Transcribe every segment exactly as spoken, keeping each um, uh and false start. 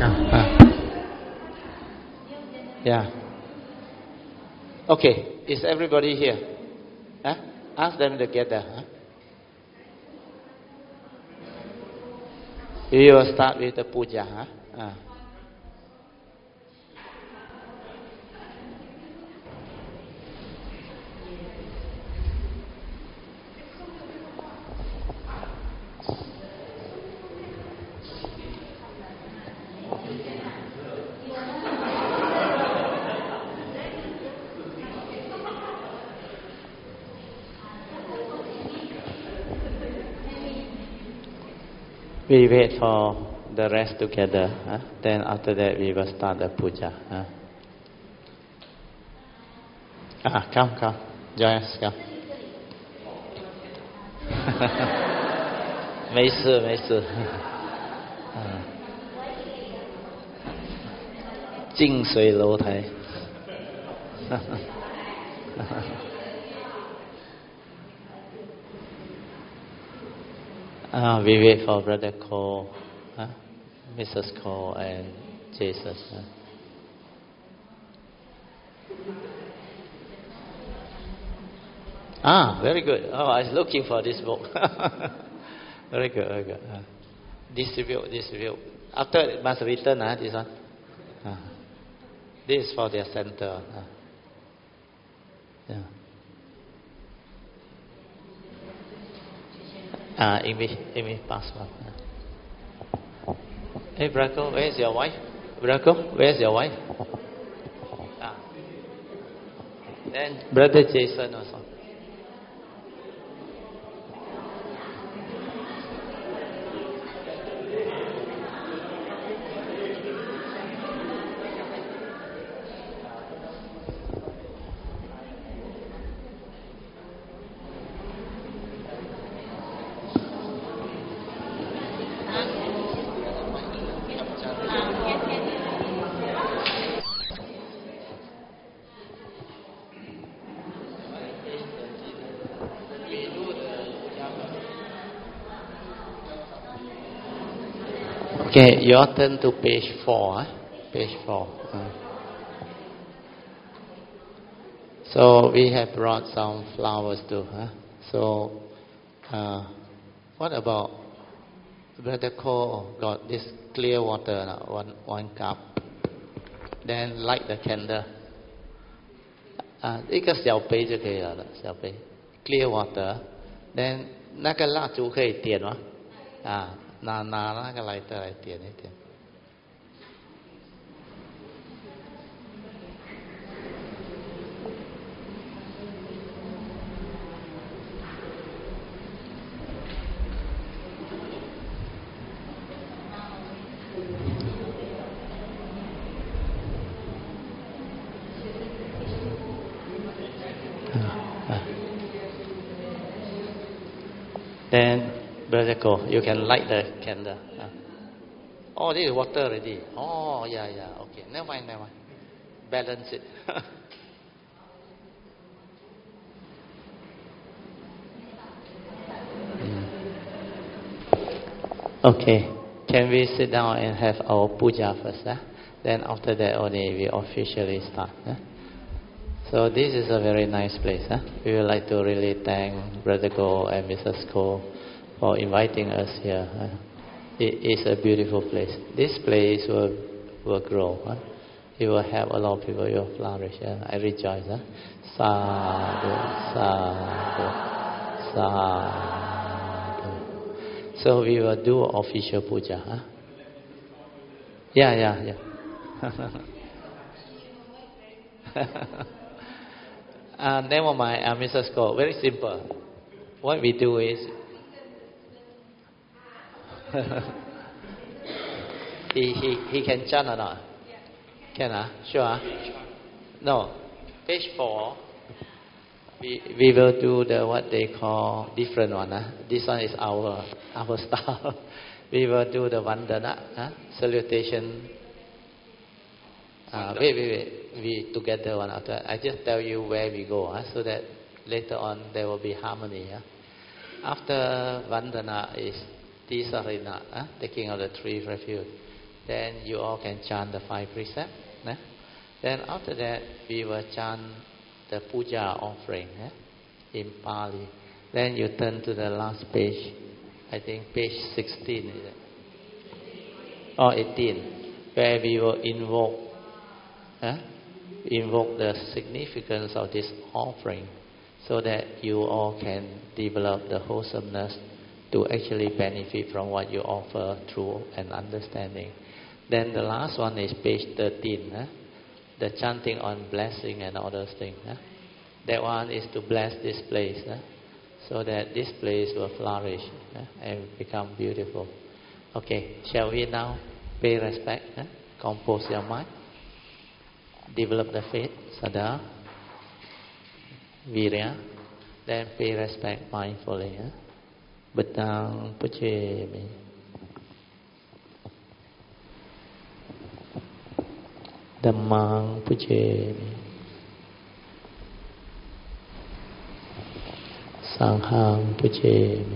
Yeah. Okay. Is everybody here? Huh? Ask them together. Huh? We will start with the puja. Huh? Uh. We wait for the rest together. Huh? Then after that we will start the puja. Huh? Ah, come, come. Join us, come. 没事没事。近水楼台。Uh, we wait for Brother Cole, huh? Missus Cole, and Jesus. Huh? Ah, very good. Oh, I was looking for this book. Very good, very good. Uh, distribute, distribute. After it must return, huh, this one. Uh, this is for their center. Uh, yeah. Ah, Amy, Amy, pass one. Hey, Braco, where's your wife? Braco, where's your wife? Ah. Then Brother Jason also. Okay, your turn to page four. Huh? Page four. Uh. So we have brought some flowers too. Huh? So, uh, what about Brother Cole got this clear water, uh, one one cup. Then light the candle. 啊，一个小杯就可以了，小杯 clear water. Then 那个蜡烛可以点吗？啊。拿拿那个来的来点一点。Then Brother Ko, you can light the candle. Uh. Oh, this is water already. Oh, yeah, yeah. Okay, never mind, never mind. Balance it. mm. Okay, can we sit down and have our puja first? Huh? Then after that only we officially start. Huh? So this is a very nice place. Huh? We would like to really thank Brother Ko and Missus Ko for inviting us here. Huh? It is a beautiful place. This place will will grow. Huh? It will help a lot of people. It will flourish. Huh? I rejoice. Huh? Sadhu, sadhu, sadhu. So we will do official puja. Huh? Yeah, yeah, yeah. Uh, never mind, uh, Missus Ko. Very simple. What we do is he he he can chant or not? Can ah? Uh? Sure. Uh? No. Page four. We we will do the what they call different one. Uh? This one is our our style. We will do the vandana, uh? Salutation. Uh, wait, wait, wait. We together one after. I just tell you where we go, huh? So that later on there will be harmony. Huh? After Vandana is Tisarina, huh? Taking of the three refuge. then you all can chant the five precepts. Nah? Then after that, we will chant the puja offering eh? in Pali. Then you turn to the last page. I think page sixteen is it? Or eighteen, where we will invoke, eh? invoke the significance of this offering, so that you all can develop the wholesomeness to actually benefit from what you offer through an understanding. Then the last one is page thirteen, eh? the chanting on blessing and all those things. Eh? That one is to bless this place, eh? so that this place will flourish eh? and become beautiful. Okay, shall we now pay respect, eh? compose your mind, develop the faith, Sada, Virya, then pay respect mindfully. Eh? Buddhang Puchemi. Dhammang Puchemi. Sanghang Puchemi.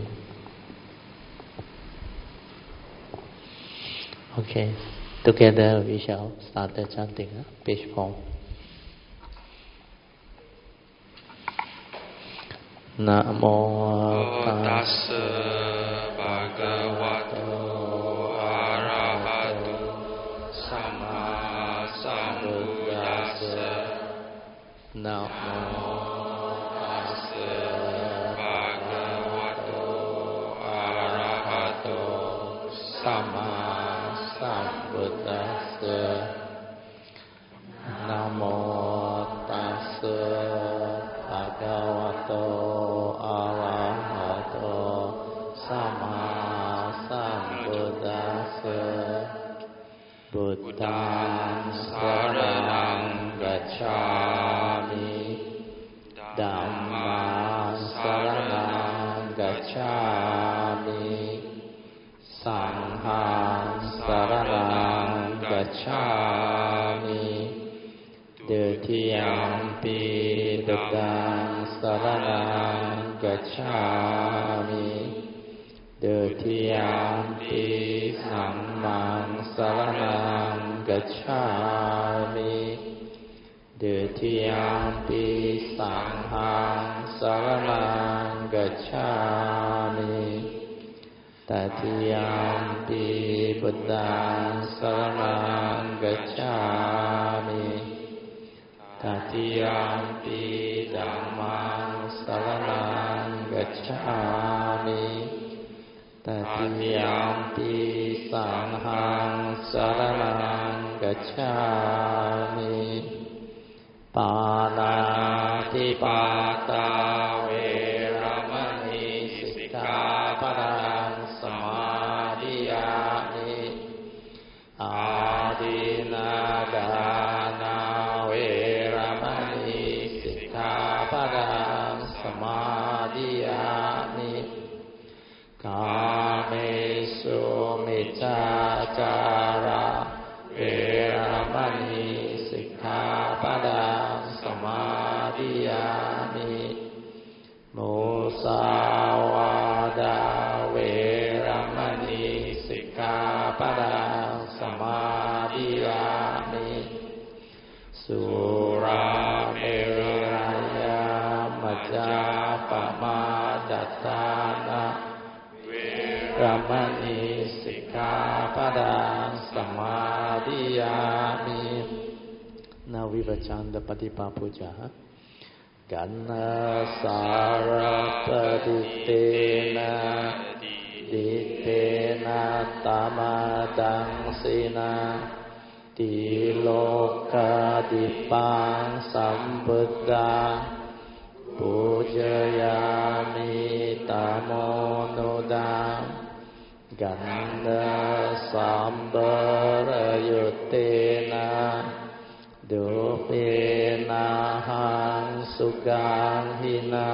Okay, together we shall start the chanting. Huh? Page four. Namo tassa bhagavato arahato samma sambuddhassa. Namo tassa bhagavato arahato samma sambuddhassa. Namo tassa bhagavato arahato samma sambuddhassa. Buddhaṃ saraṇaṃ gacchāmi, Dhammaṃ saraṇaṃ gacchāmi, Sanghāṃ saraṇaṃ gacchāmi. Dutiyampi Buddhaṃ saraṇaṃ gacchāmi, Dutiyampi Dhammāṃ saraṇaṃ gacchāmi, Dutiyampi Sanghāṃ saraṇaṃ gacchāmi, Tatiyampi Buddhaṃ saraṇaṃ gacchāmi, Tatiyampi Dhammāṃ saraṇaṃ gacchāmi, Tatiyampi Sanghāṃ saraṇaṃ gacchāmi. Pāṇātiپātā vērāmani sikkhapadāṃ samādhiyāmi. Ādinādāna vērāmani sikkhapadāṃ samādhiyāmi. Kāmesu micchācārā vērāmani sikkhapadāṃ samādhiyāmi. Musāvādā vērāmani sikkhapadāṃ samādhiyāmi. Surāmeraya majjapamāddattāna vērāmani sikkhapadāṃ samādhiyāmi. Now we will chant the Patipa Puja. Huh? Ganna Sarapaditena Ditena Tamadangsina Tiloka Dipang Sambuddha Pujayami Tamonodam Ganna Sambarayutena Dupena hang sukang hina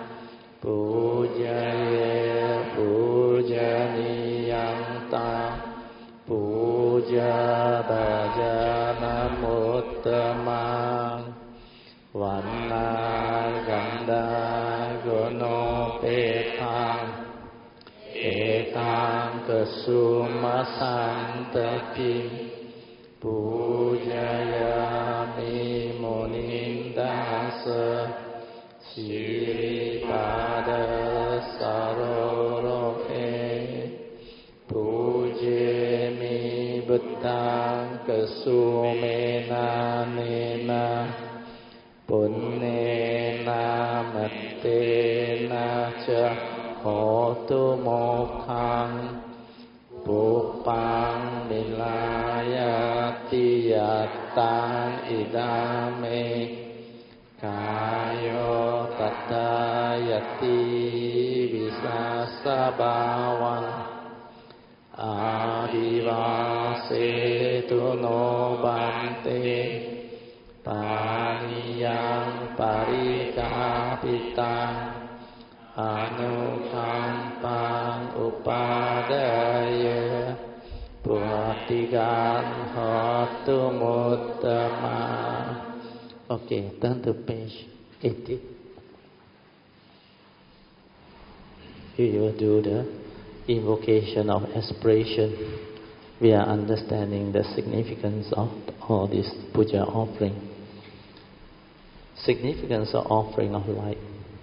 Pujaye pujaniyang ta Puja bhajana muttamang Vanna ganda guno petang Ekang กสุมาสันตกิปุญญามิมุนินดัสสะสิริปาดาสารโรเอปุเจมิบุตตังกสุเมนาเนนะปุณเนนะมัตเตนะจะโหตุโมกขังปุปปังมิลายาติยัตตังอิดาเมกายโยตัตตายติวิสัสสะบาวังอาภิวาเสตุโนบันเตปานิยังปาริกาปิตังอนุคัมปังอุปาเดยปุติกันหตุมุตตมะ Okay, turn to page eighty. Here you will do the invocation of aspiration. We are understanding the significance of all this puja offering. Significance of offering of light.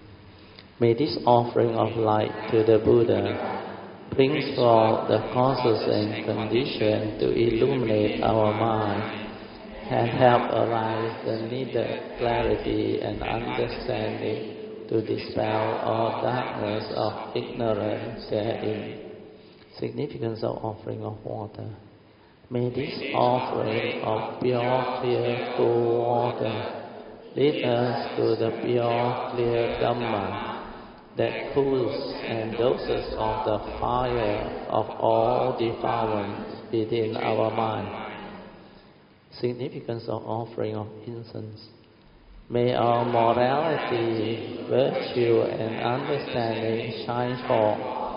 May this offering of light to the Buddha bring forth the causes and conditions to illuminate our mind and help arise the needed clarity and understanding to dispel all darkness of ignorance therein. Significance of offering of water. May this offering of pure, clear, cool water lead us to the pure, clear Dhamma that cools and doses of the fire of all defilements within our mind. Significance of offering of incense. May our morality, virtue, and understanding shine forth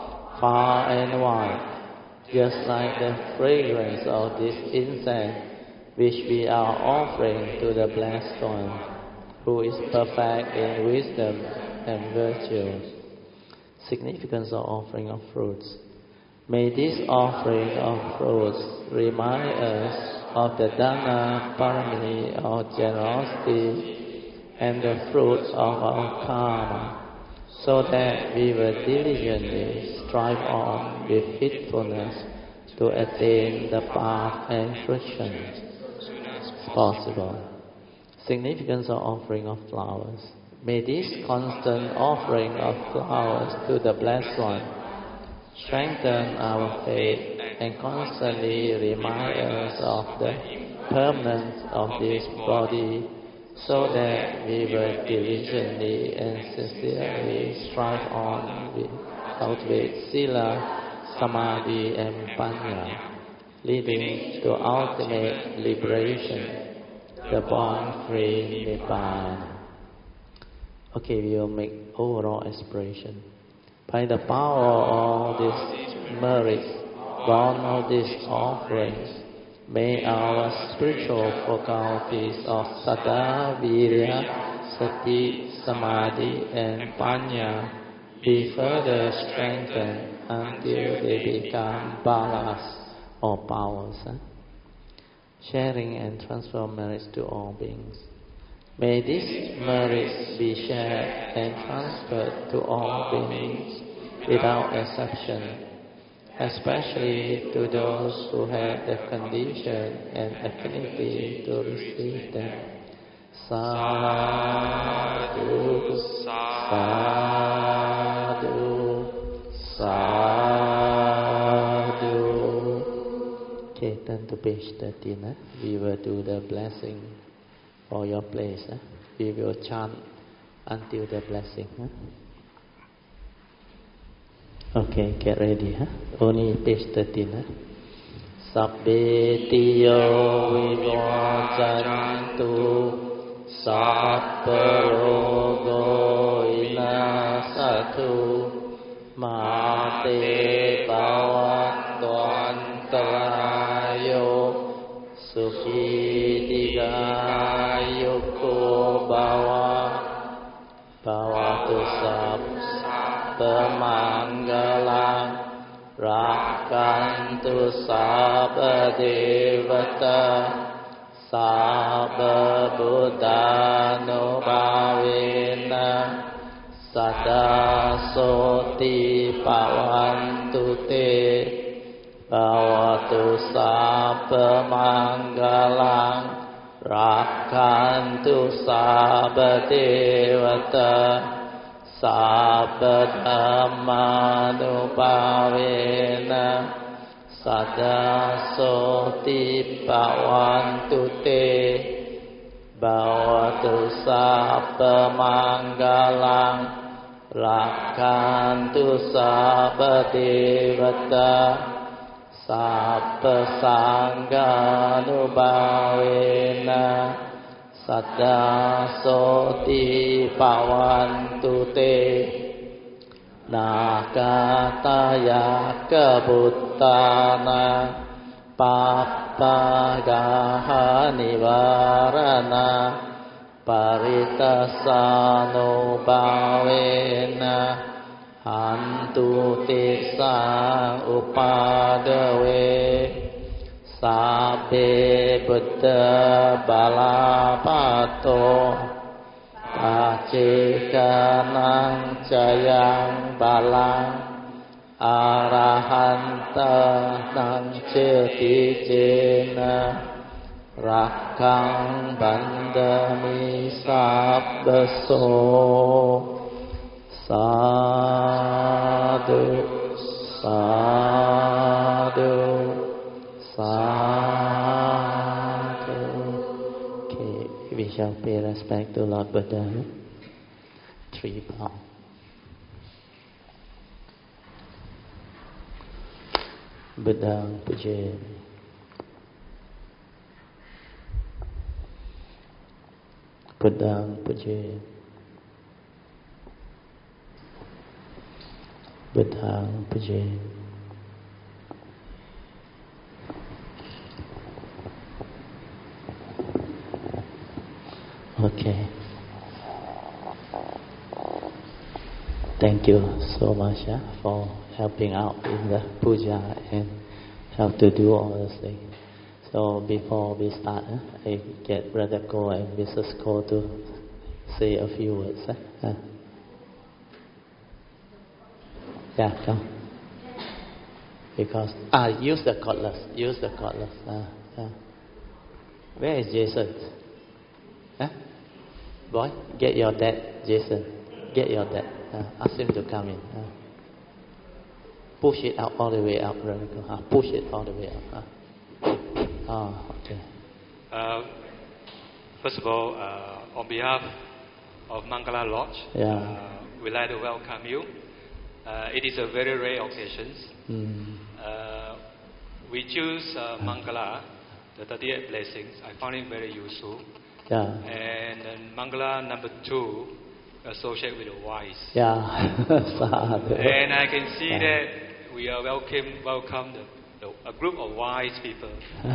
far and wide, just like the fragrance of this incense which we are offering to the Blessed One, who is perfect in wisdom and virtue. Significance of offering of fruits. May this offering of fruits remind us of the Dana Paramini of generosity and the fruits of our karma, so that we will diligently strive on with faithfulness to attain the path and fruition as possible. Significance of offering of flowers. May this constant offering of flowers to the Blessed One strengthen our faith and constantly remind us of the permanence of this body, so that we will diligently and sincerely strive on with cultivate sila, samadhi, and panya, leading to ultimate liberation, the born-free Nibbana. Okay, we will make overall aspiration. By the power of all these merits, born of these offerings, may our spiritual faculties of Saddha, Virya, Sati, Samadhi, and Panya be further strengthened until they become balas or powers. Huh? Sharing and transfer merits to all beings. May these merits be shared and transferred to all beings without exception, especially to those who have the condition and affinity to receive them. Sadhu, sadhu, sadhu. Okay, turn to page thirteen. Huh? We will do the blessing for your place. Huh? We will chant until the blessing. Huh? Okay, get ready. Huh? Only page thirteen. Huh? Sabbe tiyo vivajantu sapparo inasatu mate bhavattvantarayo sukhi digayuko bhava bhavatu sabba mangalam rakka กันตุสาบเดวตาสาบบุตตานุภาเวนะสัตตาโสติปวันตุเตภวตุสาปมังคลังรักขันตุสาบเทวตาสัพพธัมมานุภาเวนะสัตตาโสติปวันตุเตภวตุสัพพมังคลังรักขันตุสัพพเทวตาสัพพสังฆานุภาเวนะสัตตาโสติปวันตุเตนากาตายากบุตตานาปัปปะกาหานิวารณาปริตัสสานุภาเวนะหันตุติสังอุปาเดเวสัพเพปุตตะบาลาภัตโตปัจเจกานังจยังบาลังอาราหันตานังเจติเจนะรักขังบันดามิสัพพโสสาธุสาธุสาธุ Okay, we shall pay respect to Lord Buddha. Three bow. Buddha Puja. Buddha Puja. Buddha Puja. Okay. Thank you so much uh, for helping out in the puja and help to do all those things. So before we start, uh, I get Brother Ko and Missus Ko to say a few words. Uh. Uh. Yeah, come. Because ah, use the cutlass. Use the cutlass. Uh, uh. Where is Jason? Huh? Boy, get your dad, Jason. Get your dad. Uh, ask him to come in. Uh. Push it out all the way out, Brother Ko. Uh, push it all the way out. Uh. Oh, okay. Uh, first of all, uh, on behalf of Mangala Lodge, yeah. uh, we'd like to welcome you. Uh, it is a very rare occasion. Mm. Uh, we choose uh, Mangala, the thirty-eight blessings. I found it very useful. Yeah. And then Mangala number two, associate with the wise. Yeah. And I can see yeah. that we are welcome, welcome the, the, a group of wise people.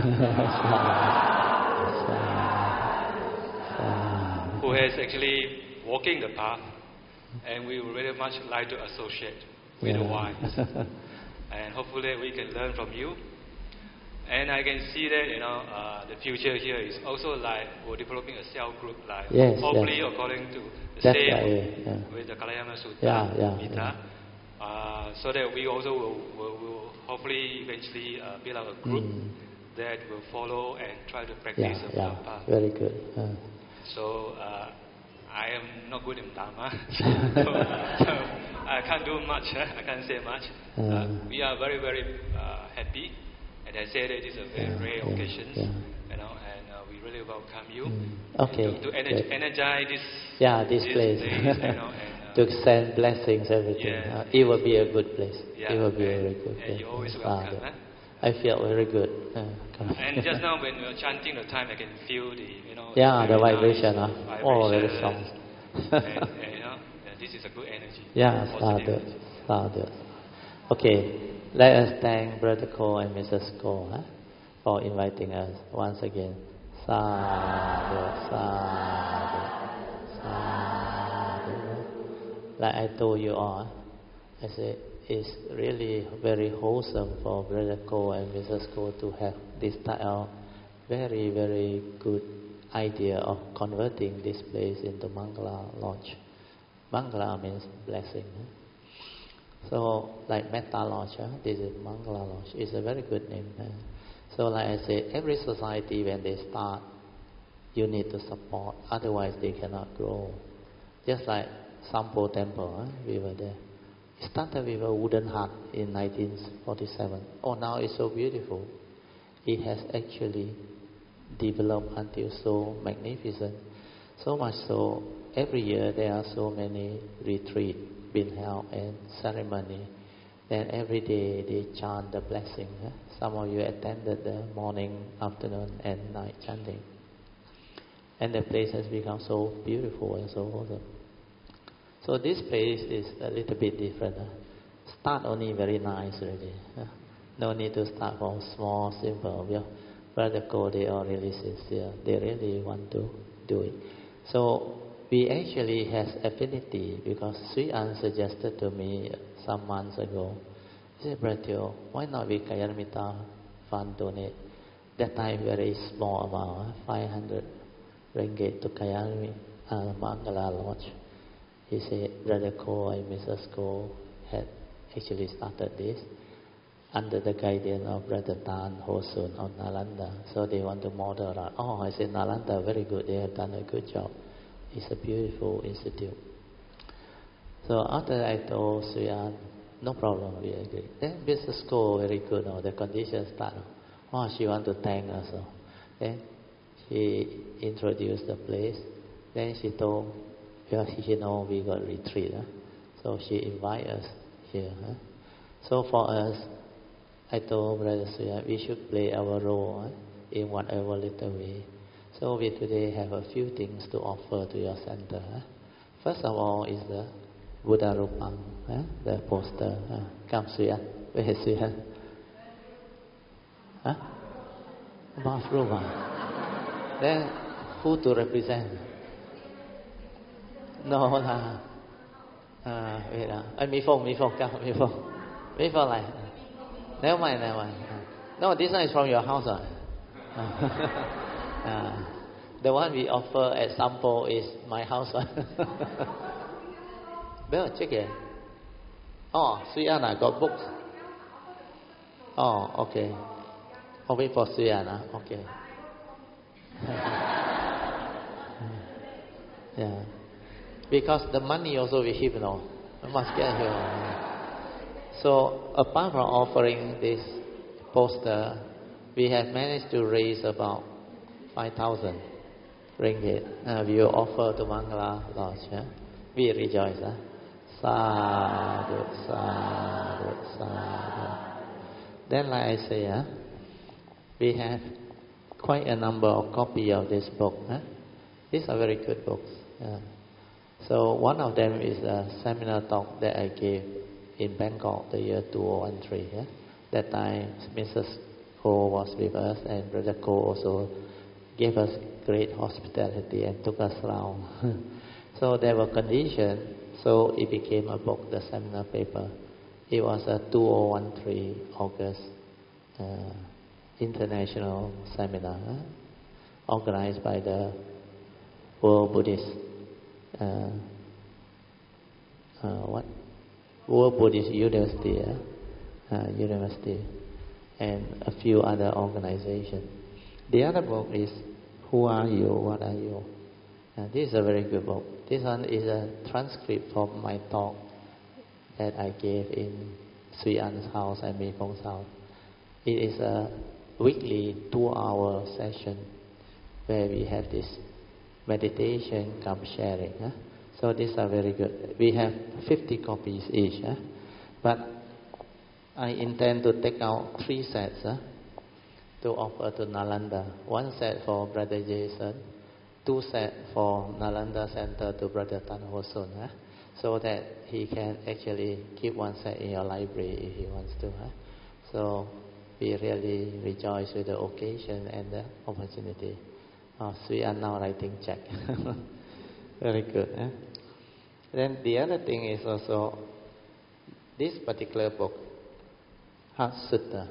Who has actually walking the path. And we would very much like to associate with yeah. the wise. And hopefully we can learn from you. And I can see that, you know, uh, the future here is also like we're developing a cell group, like yes, hopefully yes. according to the That's same right, yeah. with the Kalayana Sutta, yeah, yeah, Mita, yeah. Uh, so that we also will, will, will hopefully eventually uh, build up a group mm. that will follow and try to practice yeah, the yeah. path. Very good. Uh. So uh, I am not good in Dharma, so, so I can't do much. I can't say much. Uh, uh, we are very, very uh, happy. And I said it is a very yeah, rare yeah, occasion, yeah. you know, and uh, we really welcome you mm. okay. to, to ener- energize this, yeah, this, this place, place you know, and, uh, to send blessings, everything. Yeah. Uh, it will be a good place. Yeah, it will be and, a very good and place. you're always uh, welcome. yeah. Huh? I feel very good. Uh, and just now when we were chanting the time, I can feel the, you know, yeah, the vibration. Nice Huh? vibration. Oh, very strong. and, and, you know, this is a good energy. Yeah, sadhu, sadhu. Okay, let us thank Brother Ko and Missus Ko huh, for inviting us once again. Sadhu, sadhu, sadhu. Like I told you all, I said, is really very wholesome for Brother Ko and Missus Ko to have this type of very, very good idea of converting this place into Mangala Lodge. Mangala means blessing. So, like Metta Lodge, huh? This is Mangala Lodge. It's a very good name. Huh? So, like I say, every society when they start, you need to support, otherwise they cannot grow. Just like Sampo Temple, huh? We were there. It started with a wooden hut in nineteen forty-seven. Oh, now it's so beautiful. It has actually developed until so magnificent. So much so, every year there are so many retreats being held and ceremony. Then every day they chant the blessing. Huh? Some of you attended the morning, afternoon and night chanting. And the place has become so beautiful and so wholesome. So this place is a little bit different. Huh? Start only very nice really. Huh? No need to start from small, simple. Yeah. Brother Ko, they are really sincere. They really want to do it. So we actually has affinity because Sri An suggested to me some months ago. He said, Brother Teo, why not we Kalyana Fund donate? That time very small amount, five hundred ringgit to Kalyana uh, Mangala Lodge. He said, Brother Ko and Missus Ko had actually started this under the guidance of Brother Tan Ho Sun of Nalanda. So they want to model that. Oh, I said, Nalanda, very good. They have done a good job. It's a beautiful institute. So after I told Sri An, no problem, we agree. Then Missus Ko, very good. Oh, the conditions start. Oh, she want to thank us. Oh. Then she introduced the place. Then she told, because she know we got retreat. Huh? So she invite us here. Huh? So for us, I told Brother Sri An, we should play our role huh? in whatever little way. So we today have a few things to offer to your center. Huh? First of all is the Buddha Rupang, huh? The poster. Huh? Come Sri An. Where is Sri An? Huh? Bathroom. Huh? Then who to represent? No lah. À, wait lah. À, Mỹ Phong, Mỹ Phong, come, Mỹ Phong. Mỹ Phong lại. Never mind, never mind. No, this one is from your house. Uh. uh, the one we offer at Sampo is my house one. Bill, check it. Oh, Sri An got books. Oh, okay. Oh, wait for Sri An. Okay. Yeah. Because the money also we have, you know. We must get here. So, apart from offering this poster, we have managed to raise about five thousand ringgit. Uh, we will offer to Mangala Lodge. Yeah? We rejoice. Huh? Sadhu, sadhu, sadhu. Then, like I say, huh? We have quite a number of copies of this book. Huh? These are very good books. Yeah. So one of them is a seminar talk that I gave in Bangkok the year two thousand three. Yeah? That time Missus Ko was with us and Brother Ko also gave us great hospitality and took us around. So there were conditions, so it became a book, the seminar paper. It was a two thousand thirteen August uh, international seminar huh? organized by the World Buddhist Uh, uh, what World Buddhist University, uh, uh, University, and a few other organizations. The other book is Who Are You? What Are You? Uh, this is a very good book. This one is a transcript from my talk that I gave in Sri An's house and Mi Fong's house. It is a weekly two-hour session where we have this meditation come sharing. Huh? So these are very good. We have fifty copies each. Huh? But I intend to take out three sets huh? to offer to Nalanda. One set for Brother Jason, two sets for Nalanda Center to Brother Tan Ho Sun. Huh? So that he can actually keep one set in your library if he wants to. Huh? So we really rejoice with the occasion and the opportunity. Oh, Sri An now writing check. Very good. Eh? Then the other thing is also this particular book, Heart Sutta,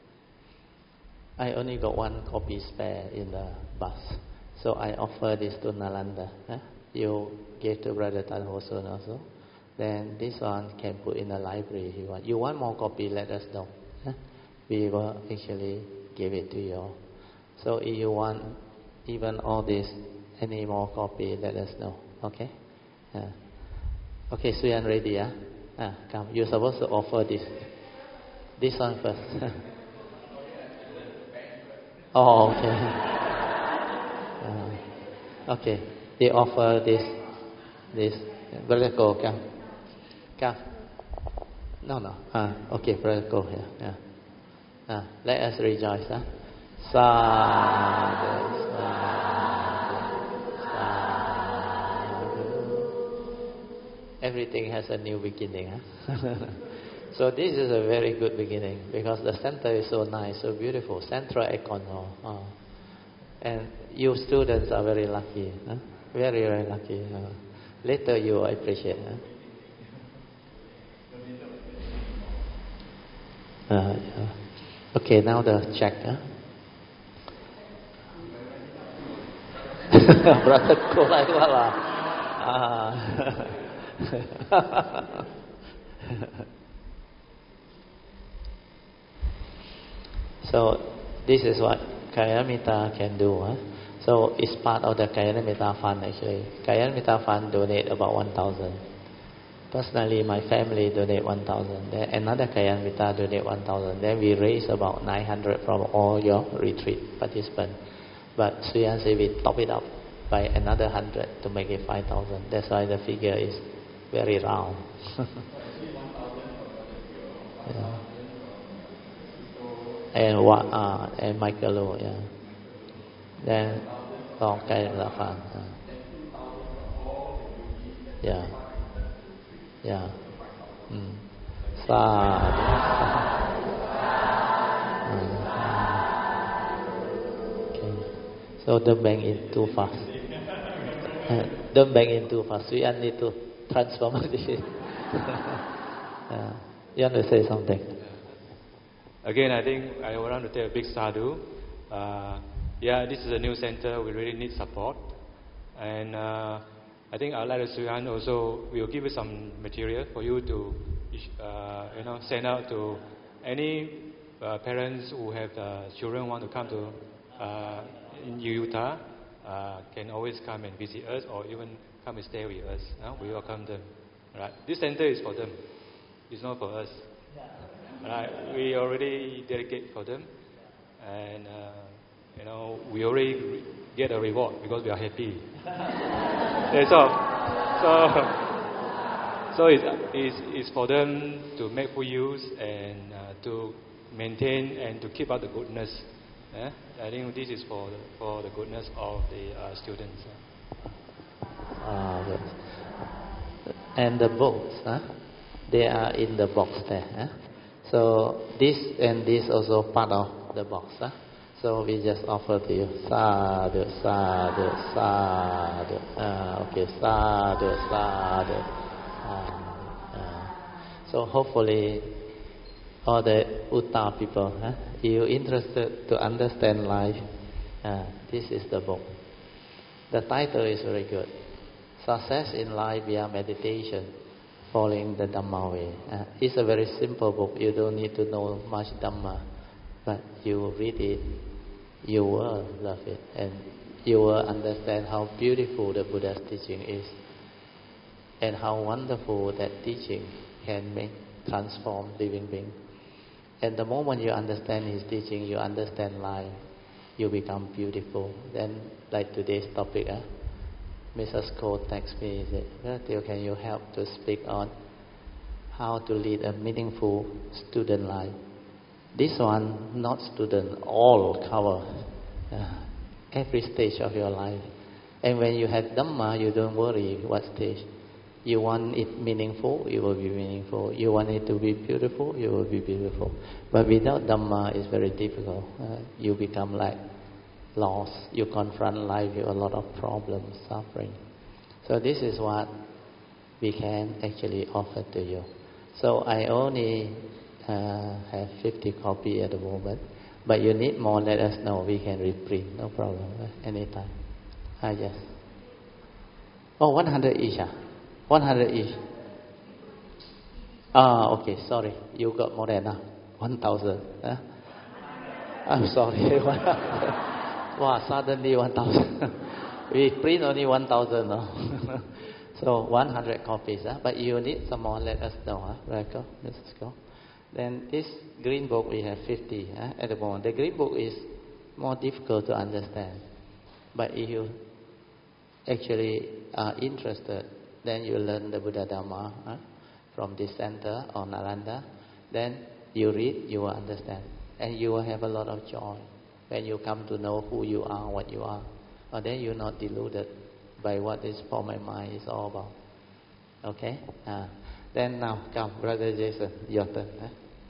I only got one copy spare in the bus. So I offer this to Nalanda. Huh? You gave to Brother Tan Ho Soon also. Then this one can put in the library if you want. You want more copy, let us know. Huh? We will actually give it to you. So if you want even all this, any more copy, let us know. Okay? Uh, okay, Suyan ready, yeah? Uh, come. You're supposed to offer this. This one first. Oh, okay. Uh, okay. They offer this. This. Brother, go. Come. Come. No, no. Uh, okay, brother, go here. Yeah. Uh, let us rejoice. Huh? Sadhu, sadhu, sadhu. Everything has a new beginning. Huh? So this is a very good beginning because the center is so nice, so beautiful. Central aircon. Oh. And you students are very lucky. Huh? Very, very lucky. Uh, later you will appreciate. Huh? Uh, yeah. Okay, now the check. Huh? Brother Kolai Wala. Ah. So this is what Kalyana can do. Huh? So it's part of the Kalyana fund actually. Kalyana fund donate about one thousand. Personally, my family donate one thousand. Then another Kalyana donate one thousand. Then we raise about nine hundred from all your retreat participants. But Suyan said we top it up by another one hundred to make it five thousand. That's why the figure is very round. Yeah. And what? Uh, and Michael Low, yeah. Then Long Kalyana fund. Yeah. Yeah. Mm. Sadhu. Okay. So don't bang in too fast. Don't bang in too fast. We need to transform this. Yeah. You want to say something? Again, I think I want to tell a big sadhu. Uh, yeah, this is a new center. We really need support. And uh, I think our Leader Suyan also will give you some material for you to uh, you know, send out to any uh, parents who have uh, children want to come to uh, in Utah. Uh, can always come and visit us or even come and stay with us. No? We welcome them. Right? This center is for them. It's not for us. Right? We already dedicate for them, and uh, you know we already re- get a reward because we are happy. That's all. So, so it's, it's, it's for them to make full use and uh, to maintain and to keep up the goodness. Eh? I think this is for the, for the goodness of the uh, students. Ah, good. And the books, huh? They are in the box there. Huh? So this and this also part of the box. Huh? So we just offer to you. Sadhu, sadhu, sadhu. Uh, okay, sadhu, sadhu. Uh, uh. So hopefully all the Utah people, huh? You interested to understand life, uh, this is the book. The title is very good. Success in Life via Meditation. Following the Dhamma way. Uh, it's a very simple book. You don't need to know much Dhamma, but you read it, you will love it, and you will understand how beautiful the Buddha's teaching is, and how wonderful that teaching can make transform living beings. And the moment you understand his teaching, you understand life, you become beautiful. Then, like today's topic, uh, Missus Cole texts me, said, Relative, can you help to speak on how to lead a meaningful student life? This one, not student, all cover uh, every stage of your life. And when you have Dhamma, you don't worry what stage. You want it meaningful, it will be meaningful. You want it to be beautiful, it will be beautiful. But without Dhamma, it's very difficult. Uh, you become like lost. You confront life with a lot of problems, suffering. So this is what we can actually offer to you. So I only uh, have fifty copies at the moment. But you need more, let us know. We can reprint, no problem, uh, anytime. Ah, yes. Oh, one hundred each, ah? one hundred each. Ah, okay, sorry. You got more than enough. one thousand. Huh? I'm sorry. Wow, suddenly one thousand. We print only one thousand, no? So one hundred copies, huh? But you need some more, let us know. Huh? Right, go. Let's go. Then this green book, we have fifty huh, at the moment. The green book is more difficult to understand. But if you actually are interested, then you learn the Buddha Dhamma huh, from this center or Nalanda. Then you read, you will understand. And you will have a lot of joy when you come to know who you are, what you are. And then you're not deluded by what this form and mind is all about. Okay? Uh, then now, come, Brother Jason, your turn. Huh?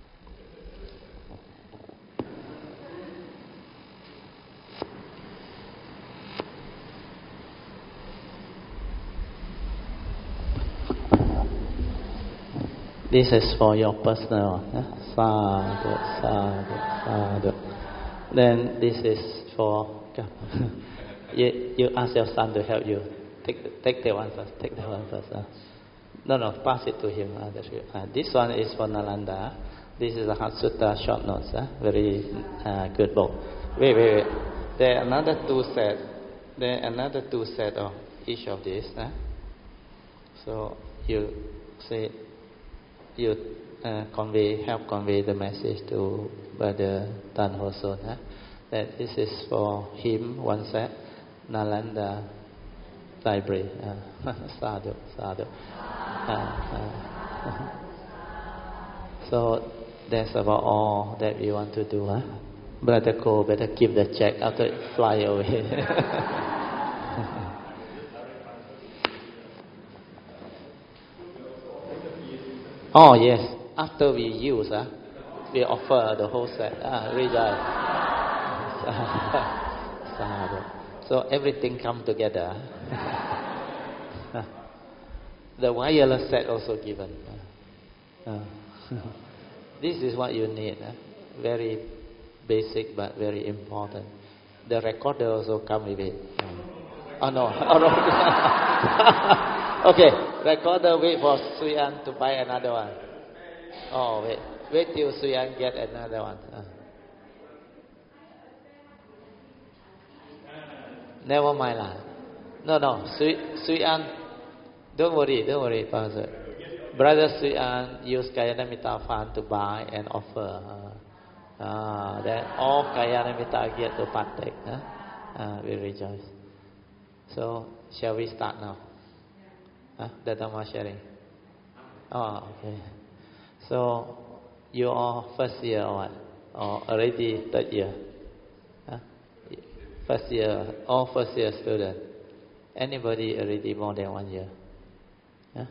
This is for your personal. Huh? Sadhu, sadhu, sadhu. Then this is for... you, you ask your son to help you. Take, take the one first. Take the one first. Huh? No, no, pass it to him. Uh, uh, this one is for Nalanda. This is a Hatsuta short notes. Uh, very uh, good book. Wait, wait, wait. There are another two sets. There are another two sets of each of these. Uh. So you say, you uh, convey, help convey the message to Brother Tan Ho Son. Uh, that this is for him, one set. Nalanda library. Uh, sadhu, sadhu. Uh, uh, so that's about all that we want to do. Huh? Brother Ko, better keep the check after it fly away. Oh yes, after we use, huh, we offer the whole set. Ah, rejoice. So everything come together. The wireless set also given. Uh, this is what you need. Uh, very basic but very important. The recorder also come with it. Oh no. Oh, no. Okay, recorder wait for Suyan to buy another one. Oh wait, wait till Suyan get another one. Uh. Never mind lah. No, no. Suyan. Don't worry, don't worry, Pastor. Brother Suyan used Kayanamita fund to buy and offer. Uh, uh, then all Kayanamita get to partake. Huh? Uh, we rejoice. So, shall we start now? Huh? The Dhamma sharing. Oh, okay. So, you are first year or what? Or already third year? Huh? First year, all first year student. Anybody already more than one year? Huh?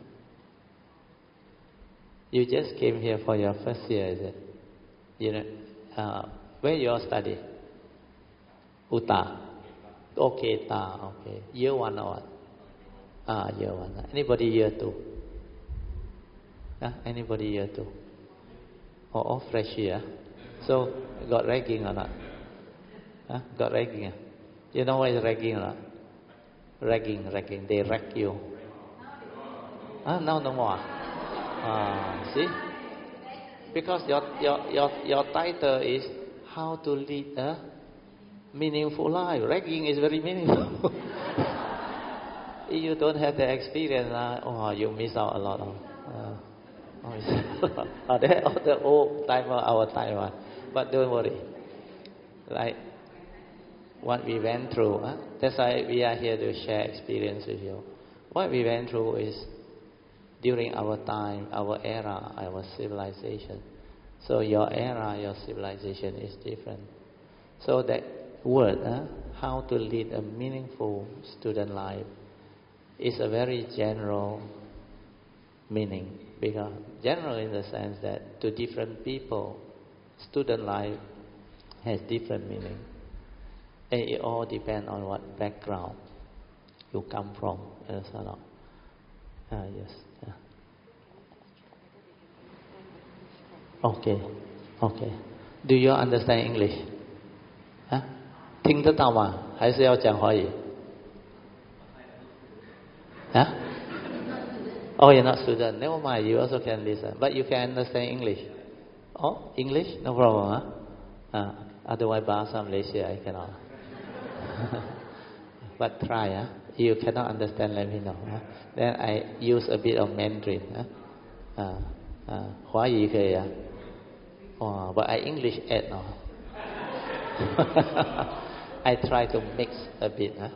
You just came here for your first year, is it? You know, uh, where you all study? Uta. Okay, Ta. Okay. Year one or what? Ah, year one. Anybody year two? Huh? Anybody year two? Or all fresh year? So, got ragging or not? Huh? Got ragging? You know what is ragging or not? Ragging, ragging. They rag you. Ah, now no more. Ah, see? Because your your your your title is how to lead a meaningful life. Ragging is very meaningful. If you don't have the experience, uh, oh, you miss out a lot of. Uh, oh, oh, that all the old timer, our timer. But don't worry. Like what we went through. Huh? That's why we are here to share experience with you. What we went through is during our time, our era, our civilization. So your era, your civilization is different. So that word, huh, how to lead a meaningful student life, is a very general meaning. Because general in the sense that to different people, student life has different meaning. And it all depends on what background you come from. Uh, yes. Yeah. Okay, okay. Do you understand English? 啊，听得到吗？还是要讲华语？啊 ？Oh, you're not student. Never mind. You also can listen, but you can understand English. Oh, English? No problem, huh? Uh, otherwise, Bahasa Malaysia, I cannot. But try, huh? You cannot understand, let me know. Huh? Then I use a bit of Mandarin. Huh? Uh, uh, 华语可以啊。Oh, but I English add no. I try to mix a bit, huh?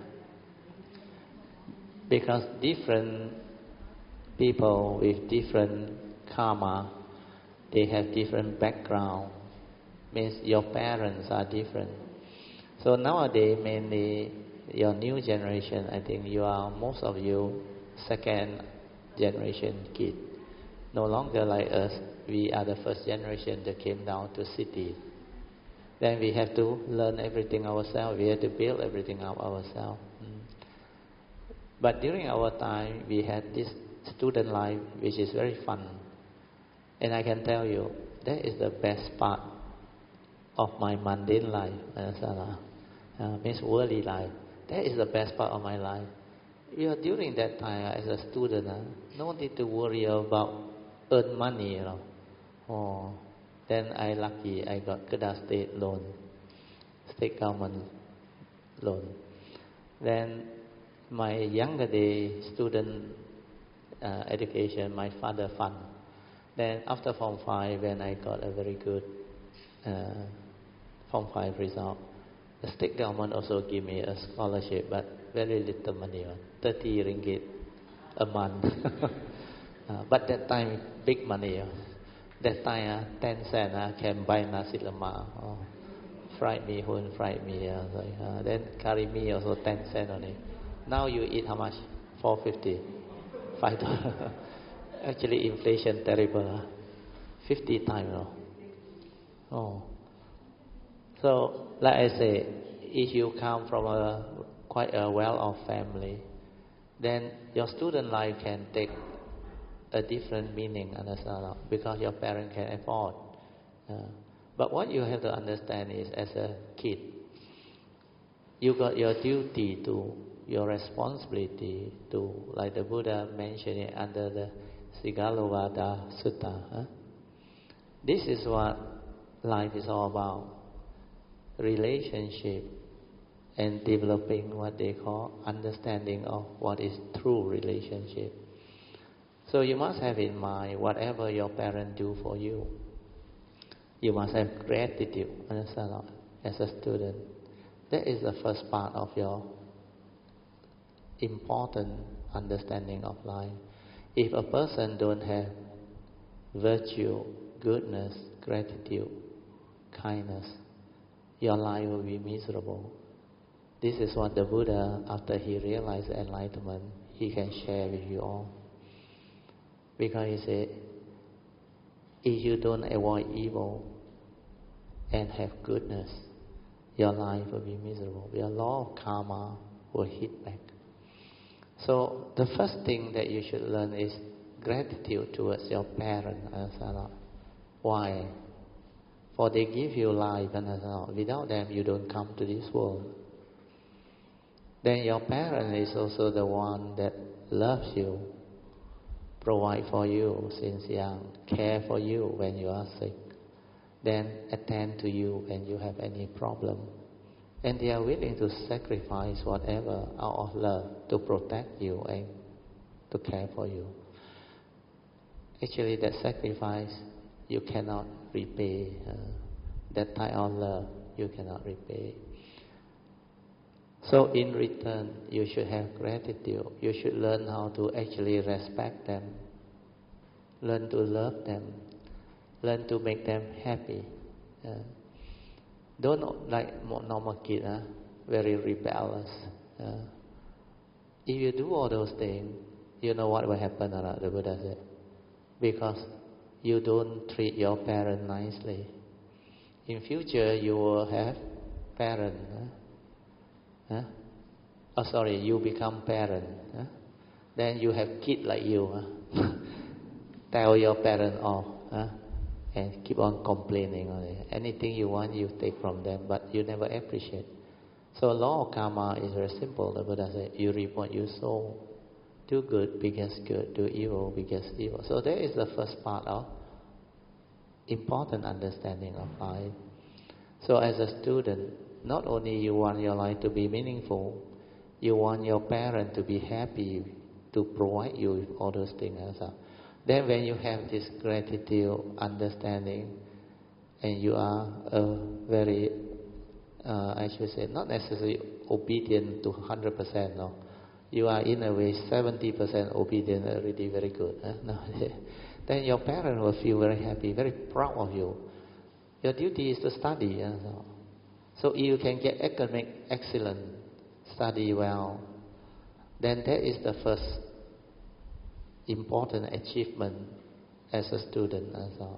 Because different people with different karma, they have different background. Means your parents are different. So nowadays, mainly your new generation, I think you are, most of you, second generation kid. No longer like us. We are the first generation that came down to city. Then we have to learn everything ourselves. We have to build everything up ourselves. Mm. But during our time, we had this student life, which is very fun. And I can tell you, that is the best part of my mundane life. Uh, means worldly life. That is the best part of my life. You know, during that time, as a student, uh, no need to worry about earn money, you know. Oh, then I lucky I got Kedah State loan, state government loan. Then my younger day student uh, education, my father fund. Then after Form five, when I got a very good uh, Form five result, the state government also give me a scholarship, but very little money, thirty ringgit a month. uh, but that time big money. Uh. That time, uh, ten cent uh, can buy nasi lemak, oh, fried mee hoon, fried mee. Uh, so, uh, then curry mee also ten cent only. Now you eat how much? Four fifty, five dollars. Actually, inflation terrible. Uh, Fifty times, no? Oh. So, like I say, if you come from a quite a well-off family, then your student life can take a different meaning, understand? Because your parents can afford. Uh, but what you have to understand is, as a kid, you got your duty to, your responsibility to, like the Buddha mentioned it under the Sigalovada Sutta. Huh? This is what life is all about. Relationship and developing what they call understanding of what is true relationship. So you must have in mind whatever your parents do for you. You must have gratitude, understand, as a student. That is the first part of your important understanding of life. If a person don't have virtue, goodness, gratitude, kindness, your life will be miserable. This is what the Buddha, after he realized enlightenment, he can share with you all. Because he said, if you don't avoid evil and have goodness, your life will be miserable. Your law of karma will hit back. So the first thing that you should learn is gratitude towards your parents. Why? For they give you life, and without them you don't come to this world. Then your parent is also the one that loves you, provide for you since young, care for you when you are sick, then attend to you when you have any problem. And they are willing to sacrifice whatever out of love to protect you and to care for you. Actually, that sacrifice you cannot repay. Uh, that type of love you cannot repay. So in return, you should have gratitude. You should learn how to actually respect them. Learn to love them. Learn to make them happy. Uh, don't like normal kids, uh, very rebellious. Uh, if you do all those things, you know what will happen, uh, the Buddha said. Because you don't treat your parents nicely. In future, you will have parents. Uh, Huh? Oh, sorry, you become parent. Huh? Then you have kids like you. Huh? Tell your parents off. Huh? and keep on complaining on it. Anything you want, you take from them, but you never appreciate. So law of karma is very simple. The Buddha said, you reap what you sow. Do good begets good, do evil begets evil. So that is the first part of important understanding of life. So as a student, not only you want your life to be meaningful, you want your parent to be happy to provide you with all those things as well. Then when you have this gratitude, understanding, and you are a very, uh, I should say, not necessarily obedient to one hundred percent, no. You are in a way seventy percent obedient, already very good. Huh? No. Then your parent will feel very happy, very proud of you. Your duty is to study. Huh? So, so if you can get academic excellence, study well, then that is the first important achievement as a student. As well.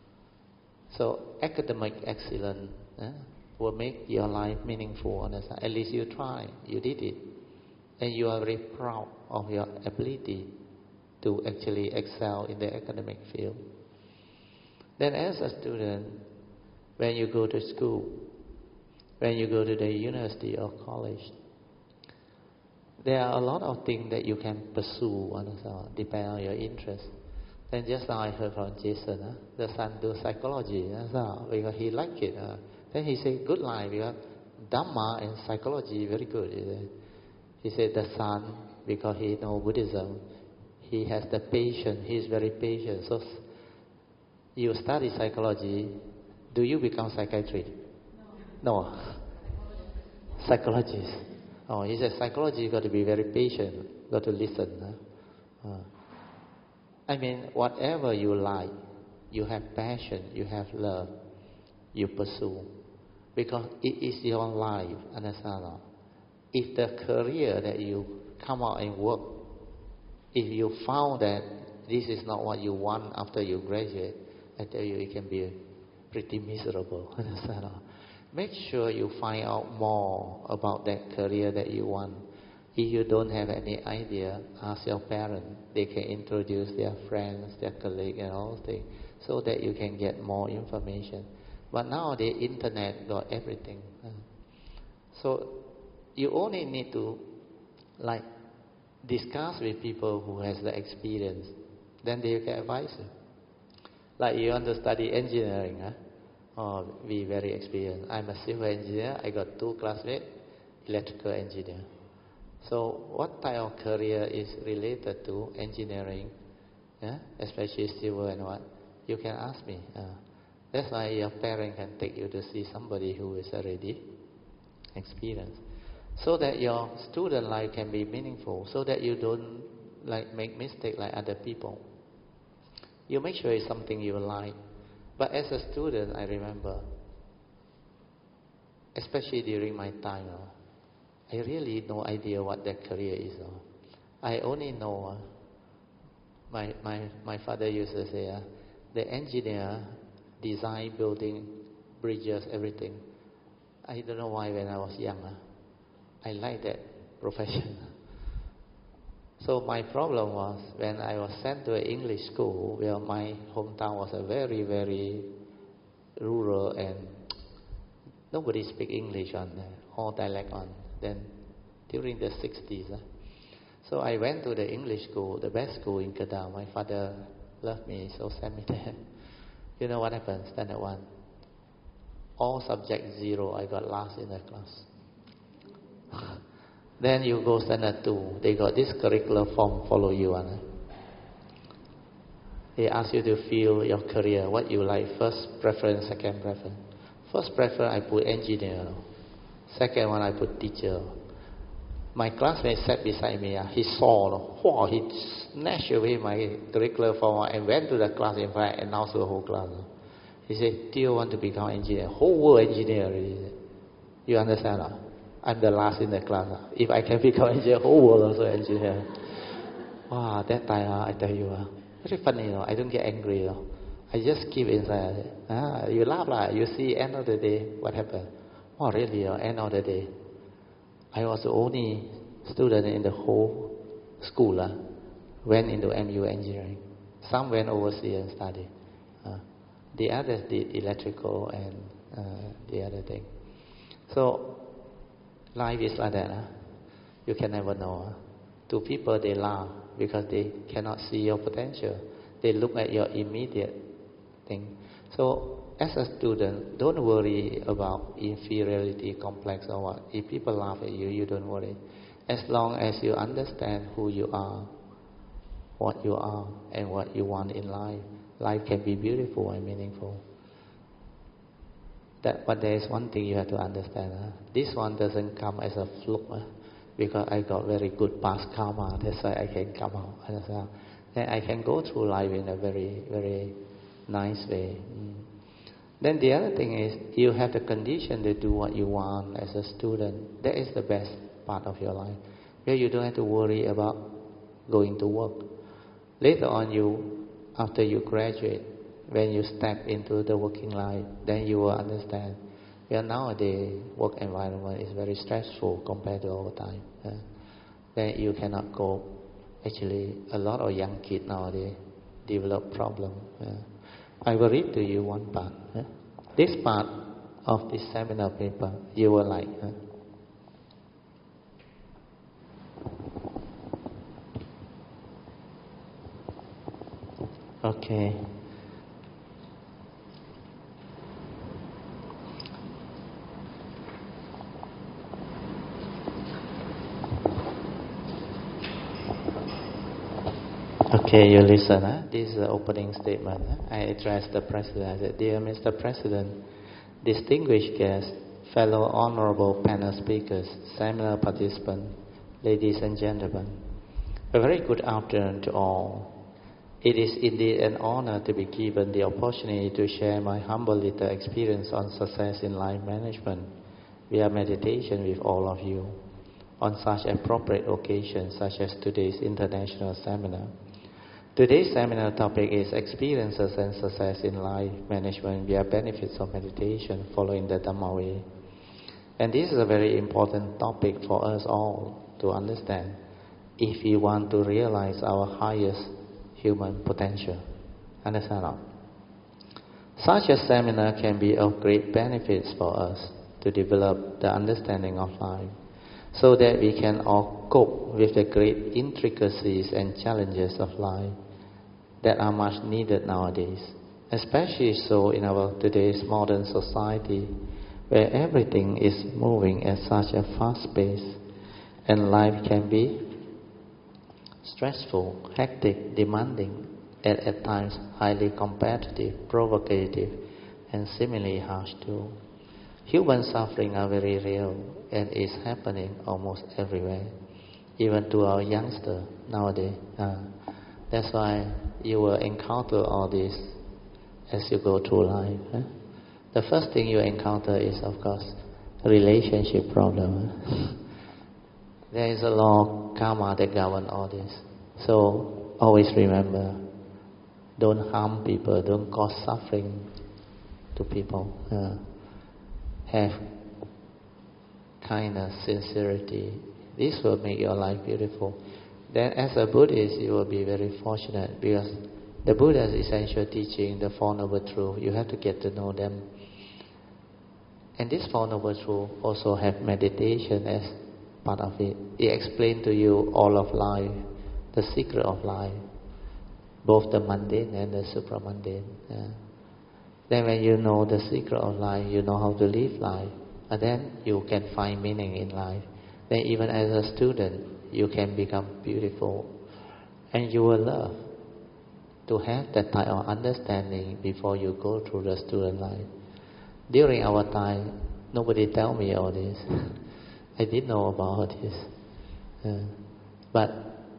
So academic excellence eh, will make your life meaningful. Understand? At least you try, you did it, and you are very proud of your ability to actually excel in the academic field. Then as a student, when you go to school, when you go to the university or college, there are a lot of things that you can pursue, understand, depending on your interest. Then just now I heard from Jason, huh? The son do psychology, understand, because he liked it. Uh. Then he said, good line, because Dhamma and psychology very good. He said the son, because he knows Buddhism, he has the patience, he is very patient. So you study psychology, do you become psychiatrist? No. No. Psychologist. Oh, he said psychology, you got to be very patient, got to listen. Huh? Uh. I mean, whatever you like, you have passion, you have love, you pursue. Because it is your life, understand? If the career that you come out and work, if you found that this is not what you want after you graduate, I tell you, it can be pretty miserable, understand? Make sure you find out more about that career that you want. If you don't have any idea, ask your parents. They can introduce their friends, their colleagues, and all things, so that you can get more information. But now the internet got everything. So you only need to like discuss with people who has the experience. Then they can advise you. Like you want to study engineering, huh? Oh, we very experienced. I'm a civil engineer. I got two classmates, electrical engineer. So what type of career is related to engineering, yeah? Especially civil and what? You can ask me. Uh, that's why your parent can take you to see somebody who is already experienced. So that your student life can be meaningful, so that you don't like make mistake like other people. You make sure it's something you like. But as a student, I remember, especially during my time, uh, I really no idea what that career is. Uh. I only know, uh, my, my, my father used to say, uh, the engineer design building, bridges, everything. I don't know why when I was young, uh, I liked that profession. So my problem was when I was sent to an English school, where my hometown was a very, very rural and nobody speak English on there, all dialect on. Then during the sixties, uh, so I went to the English school, the best school in Kedah. My father loved me, so sent me there. You know what happened? Standard one, all subject zero. I got last in the class. Then you go standard two. They got this curricular form follow you on. Uh. They ask you to fill your career, what you like, first preference, second preference. First preference, I put engineer. Second one, I put teacher. My classmate sat beside me. Uh, he saw, wow, he snatched away my curricular form and went to the class in front and announced to the whole class. He said, do you want to become engineer? Whole world engineer. You understand? Uh? I'm the last in the class. Uh. If I can become engineer, whole world also engineer. Wow, that time, uh, I tell you, uh, very funny, you know. I don't get angry, you know. I just keep inside. Ah, you laugh, lah. You see, end of the day, what happened? Oh, really? Uh, end of the day, I was the only student in the whole school uh, went into M U engineering. Some went overseas and studied. Uh, The others did electrical and uh, the other thing. So life is like that. Huh? You can never know. Huh? To people, they laugh because they cannot see your potential. They look at your immediate thing. So as a student, don't worry about inferiority complex or what. If people laugh at you, you don't worry. As long as you understand who you are, what you are, and what you want in life, life can be beautiful and meaningful. That, but there is one thing you have to understand. Huh? This one doesn't come as a fluke. Huh? Because I got very good past karma, that's why I can come out. Understand? Then I can go through life in a very, very nice way. Mm. Then the other thing is, you have the condition to do what you want as a student. That is the best part of your life, where you don't have to worry about going to work. Later on, you, after you graduate, when you step into the working life, then you will understand. Well, nowadays, work environment is very stressful compared to our time. Uh, then you cannot cope. Actually, a lot of young kids nowadays develop problem. Uh, I will read to you one part. Uh, this part of this seminar paper, you will like. Uh, okay. Okay, you listen. Huh? This is the opening statement. Huh? I addressed the President. I said, Dear Mister President, distinguished guests, fellow honorable panel speakers, seminar participants, ladies and gentlemen, a very good afternoon to all. It is indeed an honor to be given the opportunity to share my humble little experience on success in life management via meditation with all of you on such appropriate occasions such as today's international seminar. Today's seminar topic is experiences and success in life management via benefits of meditation following the Dhamma way. And this is a very important topic for us all to understand if we want to realize our highest human potential. Understand not? Such a seminar can be of great benefits for us to develop the understanding of life so that we can all cope with the great intricacies and challenges of life that are much needed nowadays, especially so in our today's modern society where everything is moving at such a fast pace and life can be stressful, hectic, demanding, and at times highly competitive, provocative, and seemingly harsh too. Human suffering are very real and is happening almost everywhere, even to our youngster nowadays. Uh, that's why you will encounter all this as you go through life. Huh? The first thing you encounter is, of course, relationship problem. Huh? There is a law of karma that governs all this. So always remember, don't harm people, don't cause suffering to people. Uh, have kindness, sincerity. This will make your life beautiful. Then as a Buddhist, you will be very fortunate because the Buddha's essential teaching, the Four Noble Truths, you have to get to know them. And this Four Noble Truths also have meditation as part of it. It explains to you all of life, the secret of life, both the mundane and the supramundane. Yeah. Then when you know the secret of life, you know how to live life, and then you can find meaning in life. Then even as a student, you can become beautiful, and you will love to have that type of understanding before you go through the student life. During our time, nobody tell me all this. I didn't know about all this. Uh, but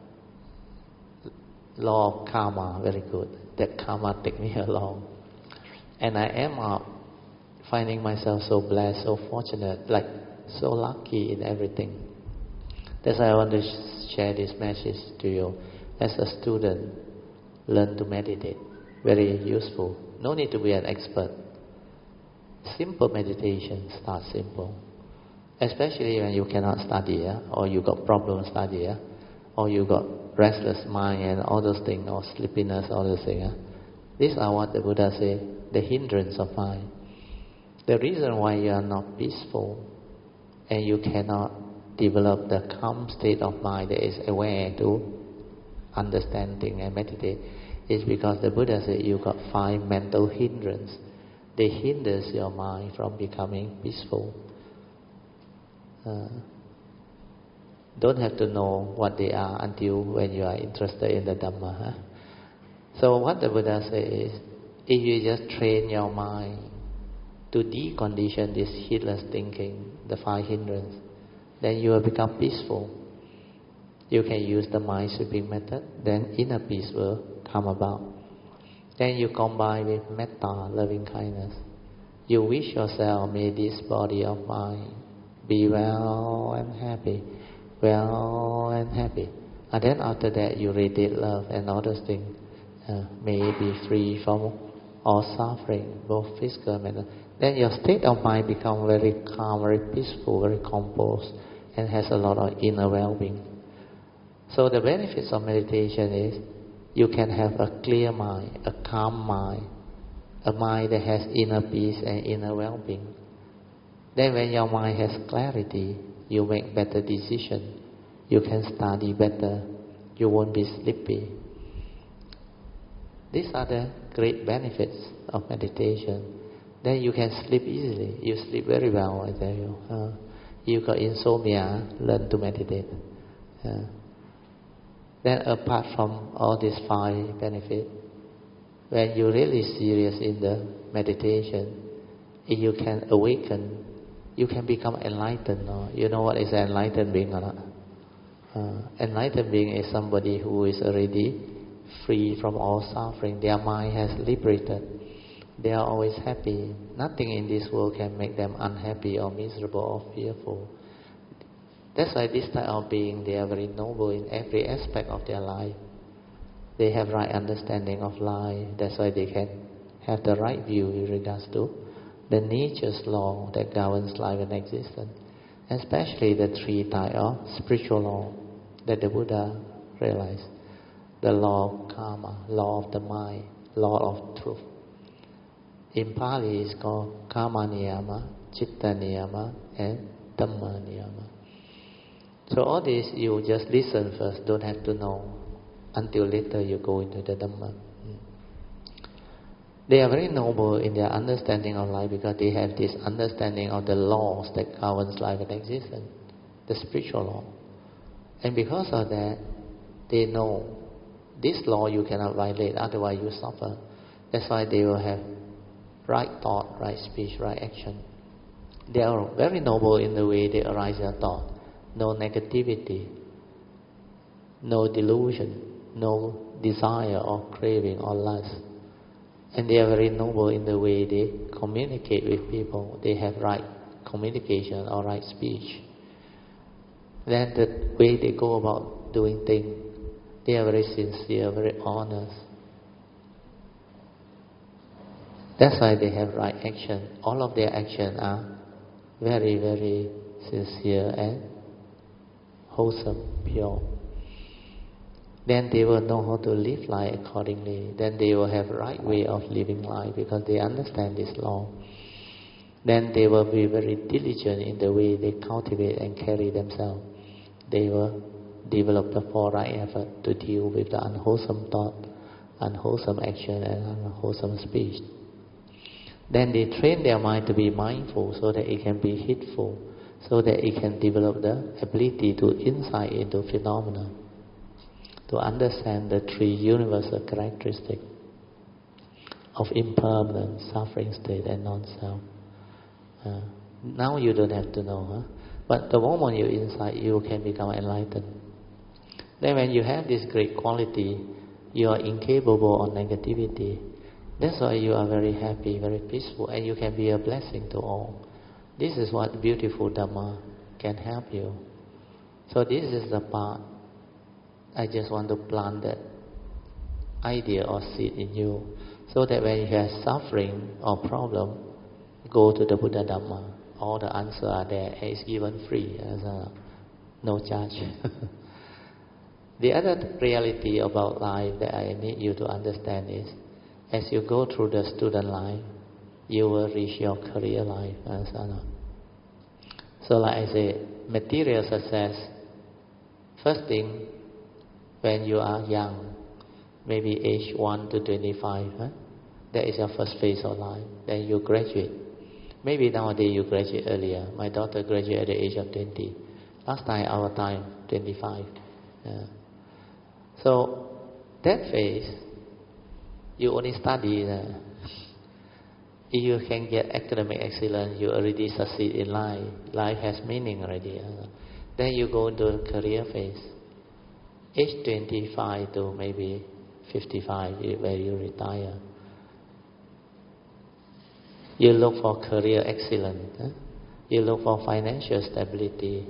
law of karma, very good. That karma take me along. And I am up finding myself so blessed, so fortunate, like so lucky in everything. That's why I want to sh- share this message to you. As a student, learn to meditate. Very useful. No need to be an expert. Simple meditation, start simple. Especially when you cannot study, yeah? Or you got problem study, yeah? Or you got restless mind and all those things, or sleepiness, all those things. Yeah? These are what the Buddha said. the hindrance of mind. The reason why you are not peaceful and you cannot develop the calm state of mind that is aware to understanding and meditate is because the Buddha said you got five mental hindrance. They hinders your mind from becoming peaceful. Uh, don't have to know what they are until when you are interested in the Dhamma. Huh? So what the Buddha says is, if you just train your mind to decondition this heedless thinking, the five hindrance, then you will become peaceful. You can use the mind sweeping method, then inner peace will come about. Then you combine with metta, loving kindness. You wish yourself, may this body of mine be well and happy, well and happy. And then after that you radiate love and all those things. Uh, may it be free from all suffering, both physical and mental. Then your state of mind becomes very calm, very peaceful, very composed, and has a lot of inner well-being. So the benefits of meditation is you can have a clear mind, a calm mind, a mind that has inner peace and inner well-being. Then when your mind has clarity, you make better decisions. You can study better. You won't be sleepy. These are the great benefits of meditation. Then you can sleep easily. You sleep very well, I tell you. Uh, you got insomnia, learn to meditate. Uh, then apart from all these five benefits, when you're really serious in the meditation, if you can awaken, you can become enlightened. No? You know what is an enlightened being or not? Uh, enlightened being is somebody who is already free from all suffering. Their mind has liberated. They are always happy. Nothing in this world can make them unhappy or miserable or fearful. That's why this type of being, they are very noble in every aspect of their life. They have right understanding of life. That's why they can have the right view in regards to the nature's law that governs life and existence. Especially the three types of spiritual law that the Buddha realized. The law of karma, law of the mind, law of truth. In Pali it's called karma niyama, citta niyama, and dhamma niyama. So all this you just listen first, don't have to know until later you go into the Dhamma. They are very noble in their understanding of life because they have this understanding of the laws that governs life and existence, the spiritual law. And because of that, they know this law you cannot violate, otherwise you suffer. That's why they will have right thought, right speech, right action. They are very noble in the way they arise their thought. No negativity, no delusion, no desire or craving or lust. And they are very noble in the way they communicate with people. They have right communication or right speech. Then the way they go about doing things, they are very sincere, very honest. That's why they have right action. All of their actions are very, very sincere and wholesome, pure. Then they will know how to live life accordingly. Then they will have right way of living life because they understand this law. Then they will be very diligent in the way they cultivate and carry themselves. They will develop the four right effort to deal with the unwholesome thought, unwholesome action, and unwholesome speech. Then they train their mind to be mindful so that it can be heedful, so that it can develop the ability to insight into phenomena, to understand the three universal characteristics of impermanent, suffering state, and non-self. Uh, now you don't have to know, huh? But the moment you insight, you can become enlightened. Then when you have this great quality, you are incapable of negativity. That's why you are very happy, very peaceful, and you can be a blessing to all. This is what beautiful Dhamma can help you. So this is the part I just want to plant that idea or seed in you, so that when you have suffering or problem, go to the Buddha Dhamma. All the answers are there, and it's given free, as a, no charge. The other reality about life that I need you to understand is, as you go through the student life, you will reach your career life and so on. So like I say, material success, first thing, when you are young, maybe age one to twenty-five, huh? That is your first phase of life. Then you graduate. Maybe nowadays you graduate earlier. My daughter graduated at the age of twenty. Last time, our time, twenty-five. Yeah. So, that phase, you only study. Uh, if you can get academic excellence, you already succeed in life. Life has meaning already. Uh, then you go into the career phase. Age twenty-five to maybe fifty-five, where you retire. You look for career excellence. Huh? You look for financial stability.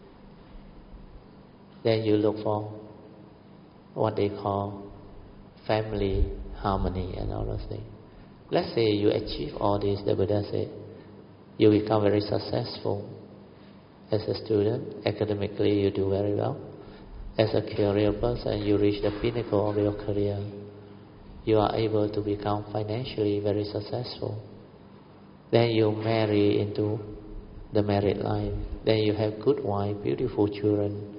Then you look for what they call family harmony and all those things. Let's say you achieve all this, the Buddha said, you become very successful as a student. Academically, you do very well. As a career person, you reach the pinnacle of your career. You are able to become financially very successful. Then you marry into the married life. Then you have good wife, beautiful children,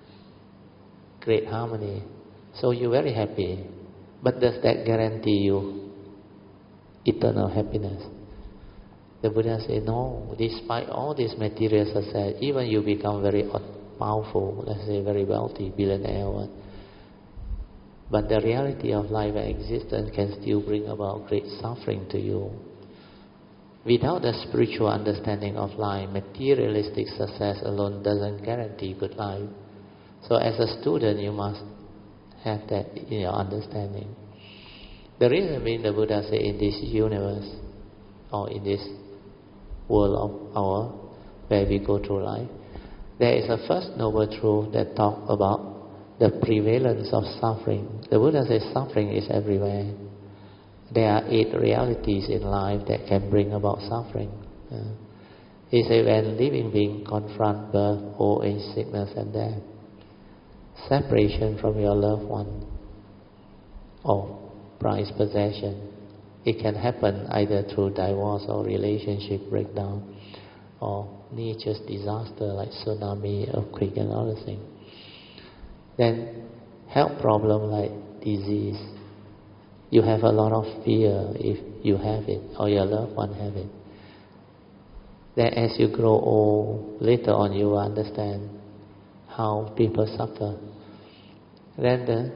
great harmony. So you're very happy. But does that guarantee you eternal happiness? The Buddha said, no. Despite all this material success, even you become very powerful, let's say very wealthy, billionaire, but the reality of life and existence can still bring about great suffering to you. Without the spiritual understanding of life, materialistic success alone doesn't guarantee good life. So as a student, you must have that in your understanding. The reason being, the Buddha said, in this universe, or in this world of our, where we go through life, there is a first noble truth that talks about the prevalence of suffering. The Buddha says suffering is everywhere. There are eight realities in life that can bring about suffering. Uh, he said when living beings confront birth, old age, sickness and death, separation from your loved one, or prized possession, it can happen either through divorce or relationship breakdown, or nature's disaster like tsunami, earthquake and other things. Then health problem like disease. You have a lot of fear if you have it, or your loved one have it. Then as you grow old, later on you will understand how people suffer. Then the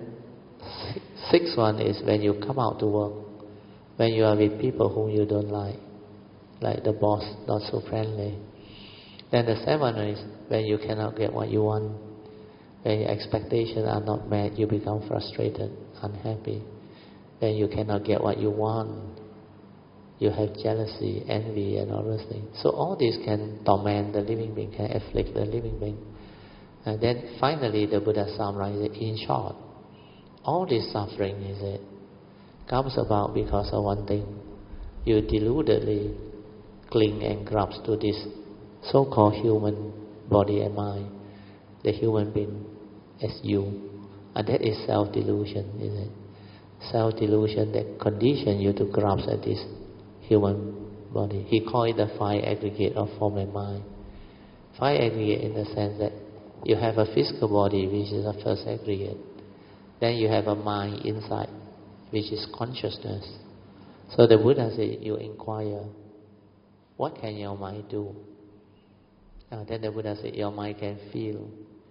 sixth one is when you come out to work, when you are with people whom you don't like, like the boss not so friendly. Then the seventh one is when you cannot get what you want, when your expectations are not met, you become frustrated, unhappy. Then you cannot get what you want. You have jealousy, envy, and all those things. So all this can torment the living being, can afflict the living being. And then finally, the Buddha summarized it in short. All this suffering, is it, comes about because of one thing. You deludedly cling and grasp to this so-called human body and mind, the human being as you. And that is self-delusion, is it? Self-delusion that condition you to grasp at this human body. He called it the five aggregate of form and mind. Five aggregate in the sense that you have a physical body, which is the first aggregate. Then you have a mind inside, which is consciousness. So the Buddha said, you inquire, what can your mind do? Uh, then the Buddha said, your mind can feel.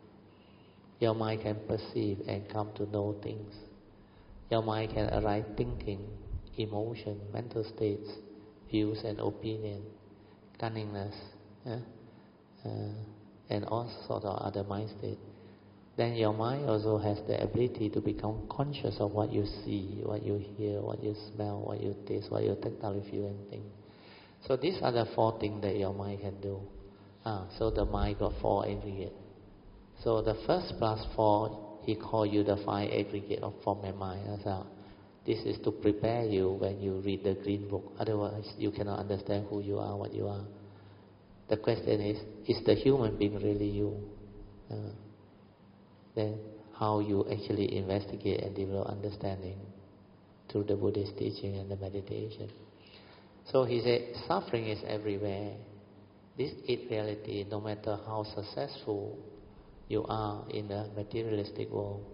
Your mind can perceive and come to know things. Your mind can arise thinking, emotion, mental states, views and opinion, cunningness, eh? uh, and all sorts of other mind states. Then your mind also has the ability to become conscious of what you see, what you hear, what you smell, what you taste, what you tactile feel and think. So these are the four things that your mind can do. Ah, so the mind got four aggregate. So the first plus four, he called you the five aggregate of form and mind. So this is to prepare you when you read the green book. Otherwise, you cannot understand who you are, what you are. The question is, is the human being really you? Uh, then how you actually investigate and develop understanding through the Buddhist teaching and the meditation. So he said, suffering is everywhere. This is reality, no matter how successful you are in the materialistic world,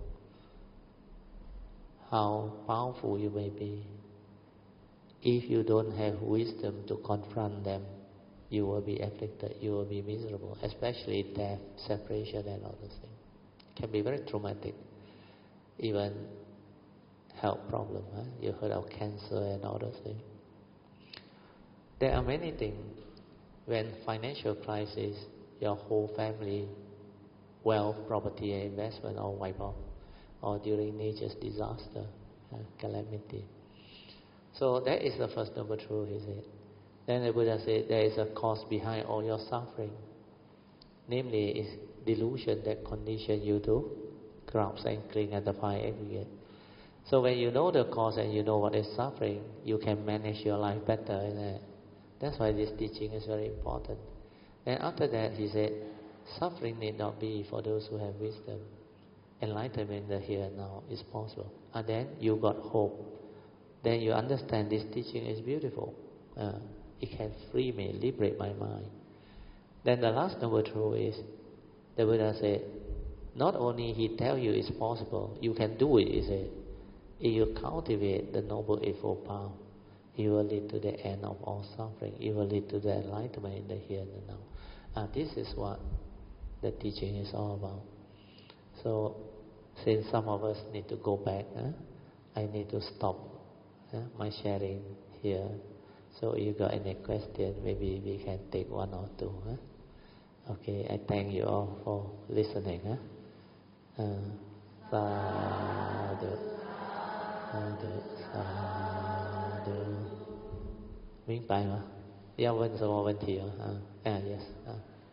how powerful you may be. If you don't have wisdom to confront them, you will be afflicted, you will be miserable, especially death, separation and all those things. It can be very traumatic. Even health problem, huh? You heard of cancer and all those things. There are many things. When financial crisis, your whole family, wealth, property and investment all wipe off, or during nature's disaster, uh, calamity. So that is the first noble truth, he said. Then the Buddha said there is a cause behind all your suffering. Namely, is delusion that condition you to grasp and cling and defy aggregate. So when you know the cause and you know what is suffering, you can manage your life better. Isn't it? That's why this teaching is very important. And after that, he said, suffering need not be for those who have wisdom. Enlightenment in the here and now is possible. And then you got hope. Then you understand this teaching is beautiful. Uh, it can free me, liberate my mind. Then the last noble truth is, the Buddha said, not only he tell you it's possible, you can do it, he said. If you cultivate the noble eightfold path, it will lead to the end of all suffering. It will lead to the enlightenment in the here and the now. And this is what the teaching is all about. So, since some of us need to go back, huh, I need to stop huh, my sharing here. So, if you got any question, maybe we can take one or two. Huh? Okay, I thank you all for listening. Huh? Uh, sadhu, sadhu, sadhu. 明白吗？要问什么问题哦？啊，啊 ，yes， 啊，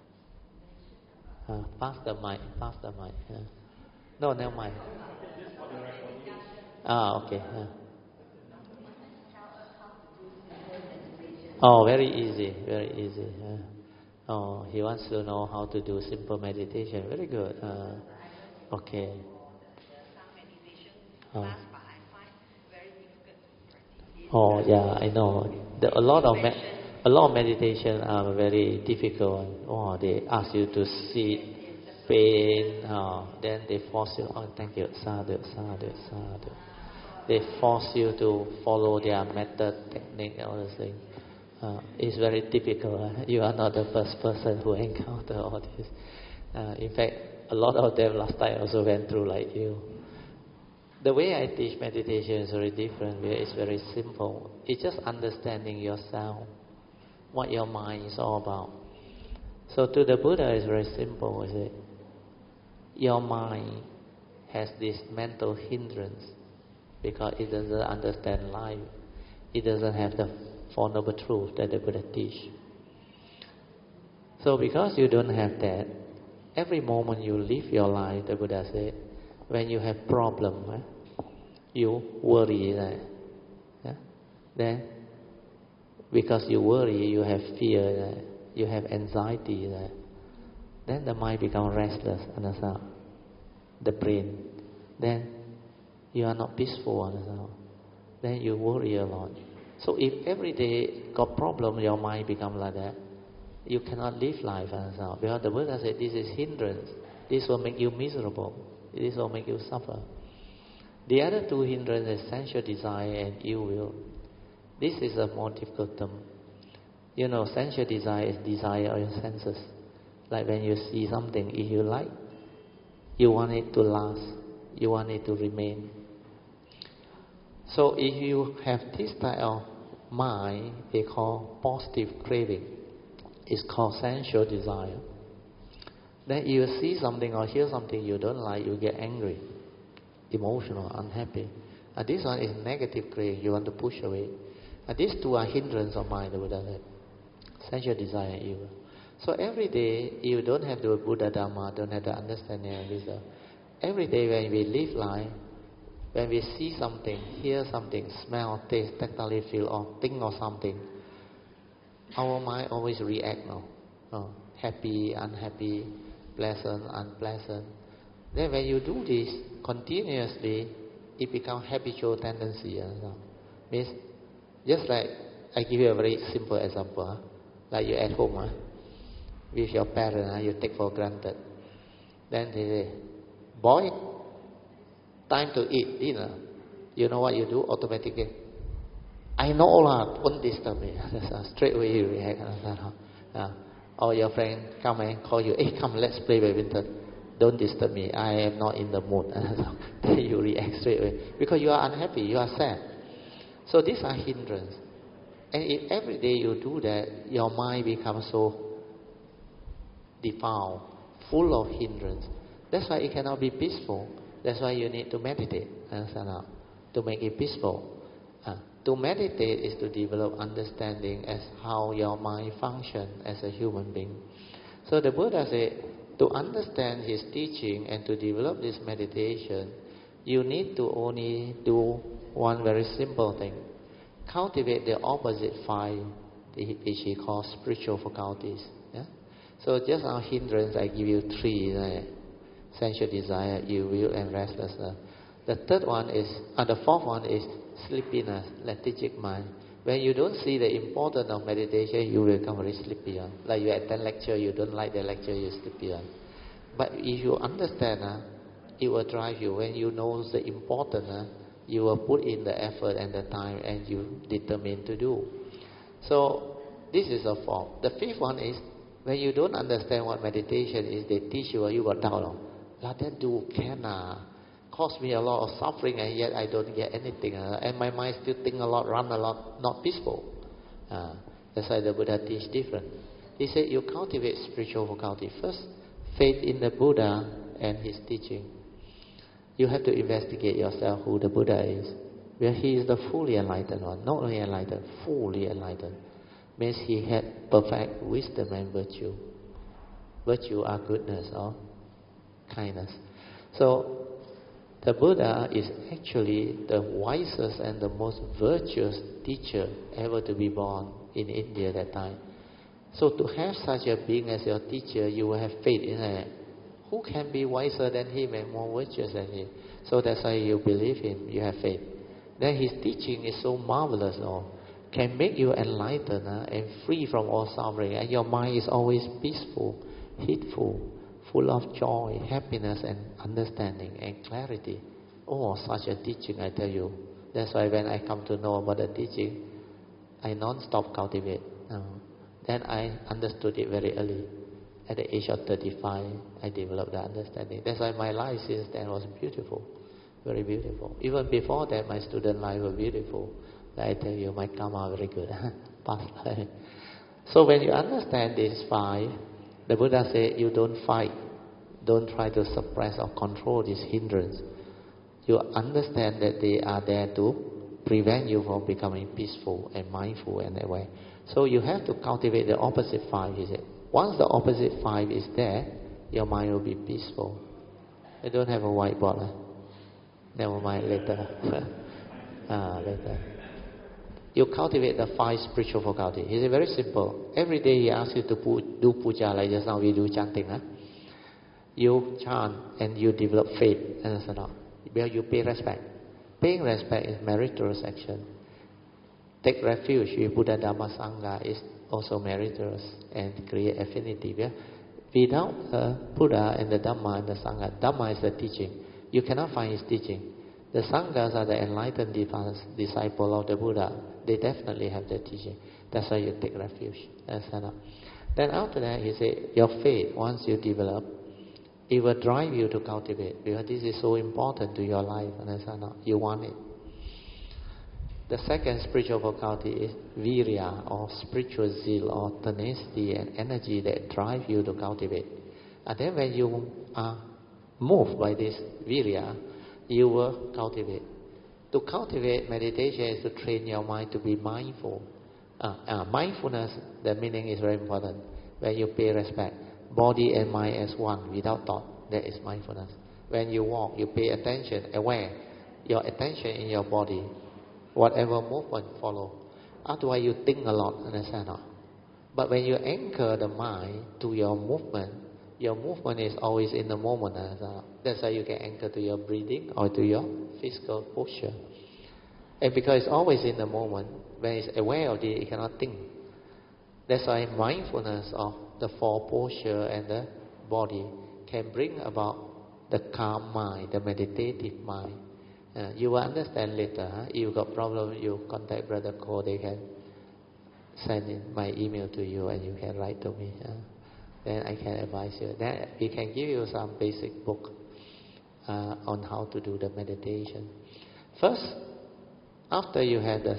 啊 ，pass the mic，pass the mic， 啊 ，no no mic， 啊 ，okay， 啊 ，oh very easy very easy， uh, oh he wants to know how to do simple meditation, very good， uh, okay， oh. Oh yeah, I know. The, a lot of me- a lot of meditation are very difficult. Oh, they ask you to sit, pain. Oh, then they force you. Oh, thank you, sadhu, sadhu, sadhu. They force you to follow their method, technique, all those things. Uh, it's very typical. Uh, you are not the first person who encounter all this. Uh, in fact, a lot of them last time also went through like you. The way I teach meditation is very different. It's very simple. It's just understanding yourself, what your mind is all about. So to the Buddha, it's very simple. Is it? Your mind has this mental hindrance because it doesn't understand life. It doesn't have the Four Noble Truths that the Buddha teach. So because you don't have that, every moment you live your life, the Buddha said, when you have problem, eh, you worry, right? Yeah? Then, because you worry, you have fear, right? You have anxiety, right? Then the mind becomes restless, understand? The brain. Then you are not peaceful, understand? Then you worry a lot. So if every day got problem, your mind become like that, you cannot live life, understand? Because the Buddha said this is hindrance. This will make you miserable. This will make you suffer. The other two hindrances, sensual desire and ill will. This is a more difficult term. You know, sensual desire is desire of your senses. Like when you see something, if you like, you want it to last, you want it to remain. So if you have this type of mind, they call positive craving. It's called sensual desire. Then you see something or hear something you don't like, you get angry, emotional, unhappy. And this one is negative craving, you want to push away. And these two are hindrance of mind, the Buddha said. Sensual desire and evil. So every day, you don't have the Buddha Dhamma, don't have the understanding of wisdom. Every day when we live life, when we see something, hear something, smell, taste, tactile feel, or think of something, our mind always react now. Oh, happy, unhappy, pleasant, unpleasant. Then when you do this continuously, it becomes habitual tendency. Uh, so. Means, just like, I give you a very simple example. Huh? Like you're at home, huh? With your parents, huh? You take for granted. Then they say, boy, time to eat dinner. You know what you do automatically? I know lah, don't disturb me. Straight away you react. Uh, or your friend come and call you, hey, come, let's play badminton. Don't disturb me, I am not in the mood. Then you react straight away. Because you are unhappy, you are sad. So these are hindrances. And if every day you do that, your mind becomes so defiled, full of hindrance. That's why it cannot be peaceful. That's why you need to meditate. Understand how? To make it peaceful. Uh, to meditate is to develop understanding as how your mind functions as a human being. So the Buddha said, to understand his teaching and to develop this meditation, you need to only do one very simple thing. Cultivate the opposite five, which he calls spiritual faculties. Yeah? So just our hindrance, I give you three, right? Sensual desire, ill will, and restlessness. The third one is, uh, the fourth one is sleepiness, lethargic mind. When you don't see the importance of meditation, you will become very sleepy. Huh? Like you attend lecture, you don't like the lecture, you sleepy. Huh? But if you understand, uh, it will drive you. When you know the importance, uh, you will put in the effort and the time, and you determine to do. So this is a form. The fifth one is, when you don't understand what meditation is, they teach you, you got doubt. Like that do can uh, cause me a lot of suffering, and yet I don't get anything. Uh, and my mind still think a lot, run a lot, not peaceful. Uh, that's why the Buddha teach different. He said you cultivate spiritual faculty first. Faith in the Buddha and his teaching. You have to investigate yourself who the Buddha is. Well, he is the fully enlightened one. Not only enlightened, fully enlightened. Means he had perfect wisdom and virtue. Virtue are goodness or kindness. So, the Buddha is actually the wisest and the most virtuous teacher ever to be born in India at that time. So to have such a being as your teacher, you will have faith in him. Who can be wiser than him and more virtuous than him? So that's why you believe him, you have faith. Then his teaching is so marvelous, oh, can make you enlightened uh, and free from all suffering. And your mind is always peaceful, heedful, full of joy, happiness and understanding and clarity. Oh, such a teaching, I tell you. That's why when I come to know about the teaching, I non-stop cultivate. Uh, then I understood it very early. At the age of thirty-five, I developed the understanding. That's why my life since then was beautiful, very beautiful. Even before that, my student life was beautiful. I tell you, my karma very good. Past life. So when you understand these five, the Buddha said, you don't fight. Don't try to suppress or control these hindrances. You understand that they are there to prevent you from becoming peaceful and mindful in that way. So you have to cultivate the opposite five, he said. Once the opposite five is there, your mind will be peaceful. You don't have a whiteboard. Huh? Never mind, later. ah, later. You cultivate the five spiritual faculties. It's very simple. Every day he asks you to pu- do puja, like just now we do chanting. Huh? You chant and you develop faith. Understand? Where you pay respect. Paying respect is meritorious action. Take refuge with Buddha, Dhamma, Sangha is also meritorious and create affinity. Yeah? Without the Buddha and the Dhamma and the Sangha, Dhamma is the teaching. You cannot find his teaching. The Sanghas are the enlightened disciple of the Buddha. They definitely have the teaching. That's why you take refuge. Then after that, he said, your faith, once you develop, it will drive you to cultivate, because this is so important to your life. You want it. The second spiritual faculty is virya, or spiritual zeal, or tenacity and energy that drive you to cultivate. And then when you are moved by this virya, you will cultivate. To cultivate meditation is to train your mind to be mindful. Uh, uh, mindfulness, the meaning is very important. When you pay respect, body and mind as one, without thought, that is mindfulness. When you walk, you pay attention, aware, your attention in your body. Whatever movement follow. Otherwise you think a lot, understand not? But when you anchor the mind to your movement, Your movement is always in the moment. Uh, that's why you can anchor to your breathing or to your physical posture. And because it's always in the moment, when it's aware of it, it cannot think. That's why mindfulness of the four posture and the body can bring about the calm mind, the meditative mind. Uh, you will understand later. Huh? If you got problem, you contact Brother Ko. They can send in my email to you, and you can write to me. Huh? Then I can advise you. Then we can give you some basic book uh, on how to do the meditation. First, after you have the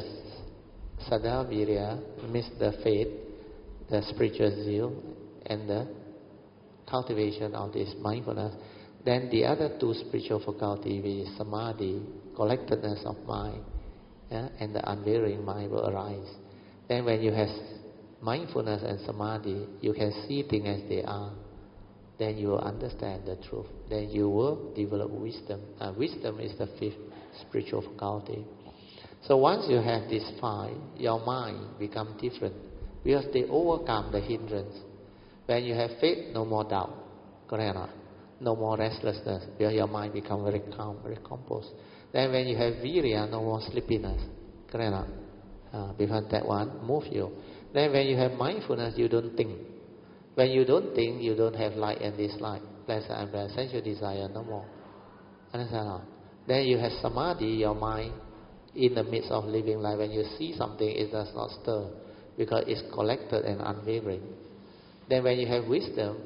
Saddha Virya, means the faith, the spiritual zeal, and the cultivation of this mindfulness, then the other two spiritual faculties, which is samadhi, collectedness of mind, yeah, and the unwavering mind will arise. Then when you have mindfulness and samadhi, you can see things as they are. Then you will understand the truth. Then you will develop wisdom. Uh, wisdom is the fifth spiritual faculty. So once you have this five, your mind becomes different because they overcome the hindrance. When you have faith, no more doubt. Correct or not? No more restlessness because your mind becomes very calm, very composed. Then when you have virya, no more sleepiness. Correct or not? Uh, because that one moves you. Then when you have mindfulness, you don't think. When you don't think, you don't have like and dislike. Pleasure and bad, sensual desire, no more. Understand or not? Then you have samadhi, your mind in the midst of living life. When you see something, it does not stir because it's collected and unwavering. Then when you have wisdom,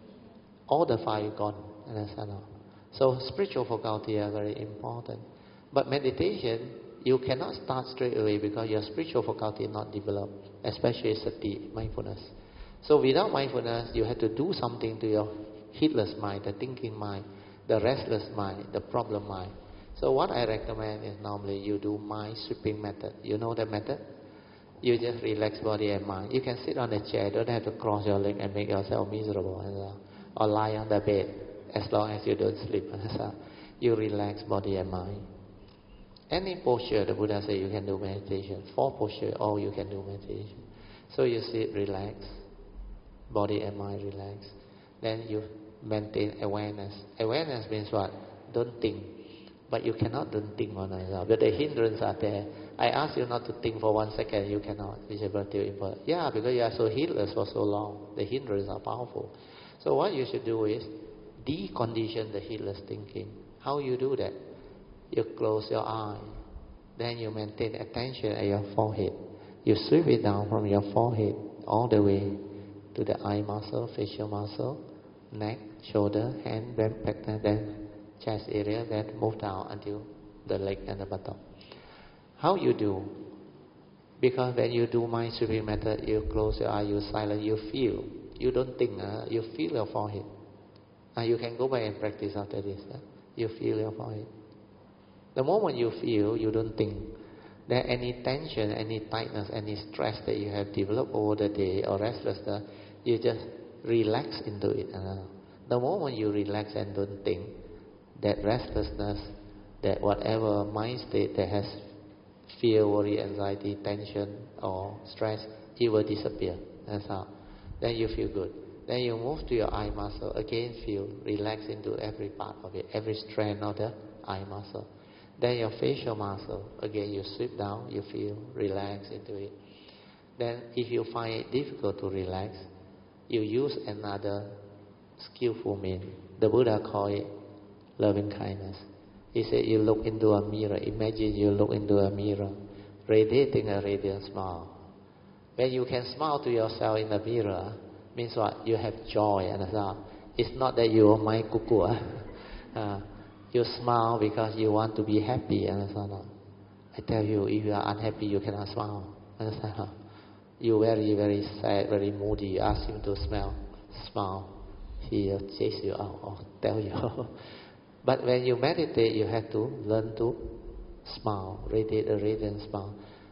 all the five are gone. Understand or not? So spiritual faculty are very important. But meditation, you cannot start straight away because your spiritual faculty is not developed, especially sati, mindfulness. So without mindfulness, you have to do something to your heedless mind, the thinking mind, the restless mind, the problem mind. So what I recommend is normally you do mind sweeping method. You know the method? You just relax body and mind. You can sit on a chair, don't have to cross your leg and make yourself miserable. Or lie on the bed, as long as you don't sleep. You relax body and mind. Any posture, the Buddha said you can do meditation. Four posture, all you can do meditation. So you sit, relax, body and mind relax. Then you maintain awareness. Awareness means what? Don't think. But you cannot don't think on yourself. But the hindrances are there. I ask you not to think for one second, you cannot. It's very important. Yeah, because you are so heedless for so long. The hindrances are powerful. So what you should do is decondition the heedless thinking. How you do that? You close your eye. Then you maintain attention at your forehead. You sweep it down from your forehead all the way to the eye muscle, facial muscle, neck, shoulder, hand, back, then chest area, then move down until the leg and the buttock. How you do? Because when you do mind sweeping method, you close your eye, you silent, you feel. You don't think, uh, you feel your forehead. Uh, you can go back and practice after this. Uh, you feel your forehead. The moment you feel, you don't think. Then any tension, any tightness, any stress that you have developed over the day or restlessness, you just relax into it. Uh, the moment you relax and don't think, that restlessness, that whatever mind state that has fear, worry, anxiety, tension or stress, it will disappear. That's how. Then you feel good. Then you move to your eye muscle. Again feel, relax into every part of it, every strand of the eye muscle. Then your facial muscle, again you sweep down, you feel, relax into it. Then if you find it difficult to relax, you use another skillful means. The Buddha called it loving kindness. He said you look into a mirror. Imagine you look into a mirror, radiating a radiant smile. When you can smile to yourself in the mirror, means what? You have joy. And it's not that you are my cuckoo. Uh, you smile because you want to be happy. Understand? I tell you, if you are unhappy, you cannot smile. Understand? You very, very sad, very moody. You ask him to smile, smile. He will chase you out or tell you. But when you meditate, you have to learn to smile, radiate a radiant smile.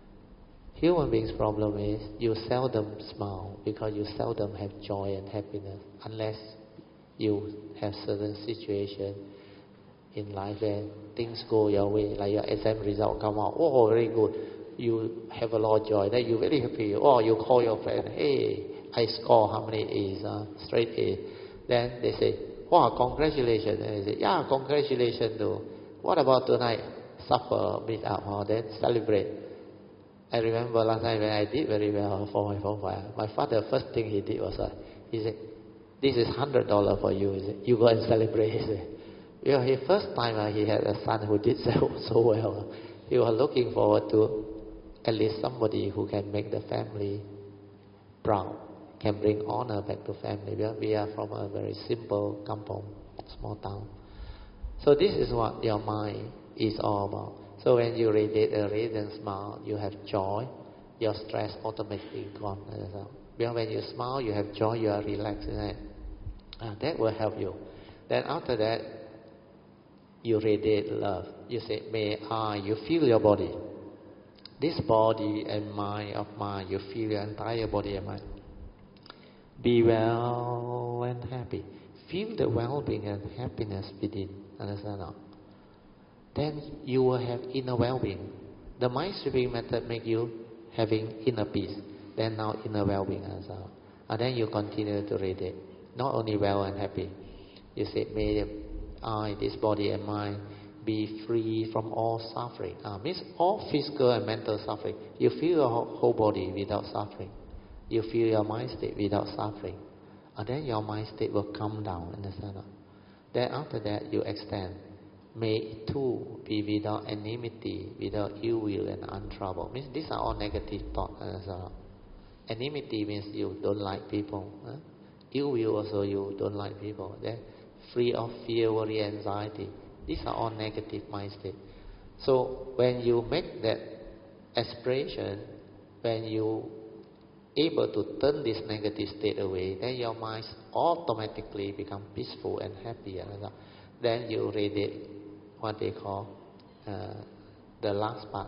Human beings' problem is you seldom smile because you seldom have joy and happiness unless you have certain situation in life where things go your way, like your exam result come out, oh, very good. You have a lot of joy. Then you're very happy. Oh, you call your friend, hey, I score how many A's? Uh, straight A. Then they say, wow, congratulations. And they say, yeah, congratulations too. What about tonight? Supper, meet up, or then celebrate. I remember last time when I did very well for my father. My father, first thing he did was, uh, he said, this is one hundred dollars for you. He said, you go and celebrate. He said, you know, his first time uh, he had a son who did so, so well. He was looking forward to at least somebody who can make the family proud, can bring honor back to family. We are, we are from a very simple kampong, small town. So this is what your mind is all about. So when you radiate a radiant smile, you have joy, your stress automatically gone. Because when you smile, you have joy, you are relaxed. Right? Ah, that will help you. Then after that, you radiate love. You say, may I, you feel your body. This body and mind of mine, you feel your entire body and mind. Be well and happy. Feel the well-being and happiness within. Understand now? Then you will have inner well-being. The mind sweeping method make you having inner peace. Then now inner well-being as well. And then you continue to radiate. Not only well and happy. You say, may I, this body and mind, be free from all suffering. Uh, means all physical and mental suffering. You feel your whole, whole body without suffering. You feel your mind state without suffering. And then your mind state will come down. Understand? Then after that, you extend. May it too be without enmity, without ill will and untroubled. Means these are all negative thoughts. Understand? Enmity means you don't like people. Huh? Ill will also you don't like people. Then free of fear, worry, anxiety. These are all negative mind state. So when you make that aspiration, when you able to turn this negative state away, then your mind automatically become peaceful and happy. Then you radiate what they call uh, the last part.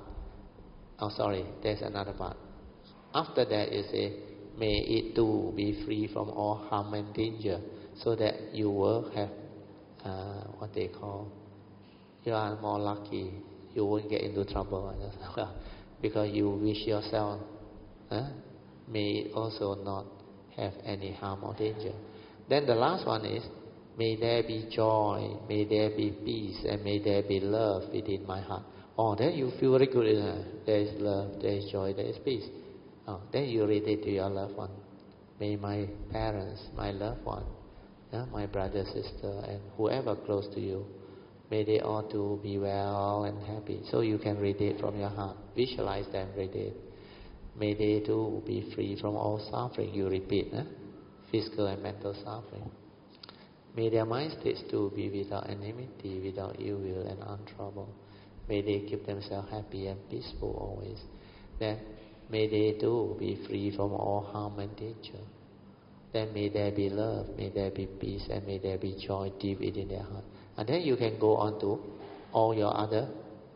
Oh, sorry, there's another part. After that, you say, may it too be free from all harm and danger, so that you will have uh, what they call, you are more lucky, you won't get into trouble because you wish yourself, huh? May it also not have any harm or danger. Then the last one is, may there be joy, may there be peace, and may there be love within my heart. Oh, then you feel very good. Uh, there is love, there is joy, there is peace. Oh, then you read it to your loved one. May my parents, my loved one, yeah, my brother, sister, and whoever close to you, may they all too be well and happy. So you can read it from your heart. Visualize them, read it. May they too be free from all suffering. You repeat, eh? Physical and mental suffering. May their mind states too be without enmity, without ill will and untroubled. May they keep themselves happy and peaceful always. Then may they too be free from all harm and danger. Then may there be love, may there be peace, and may there be joy deep within their heart. And then you can go on to all your other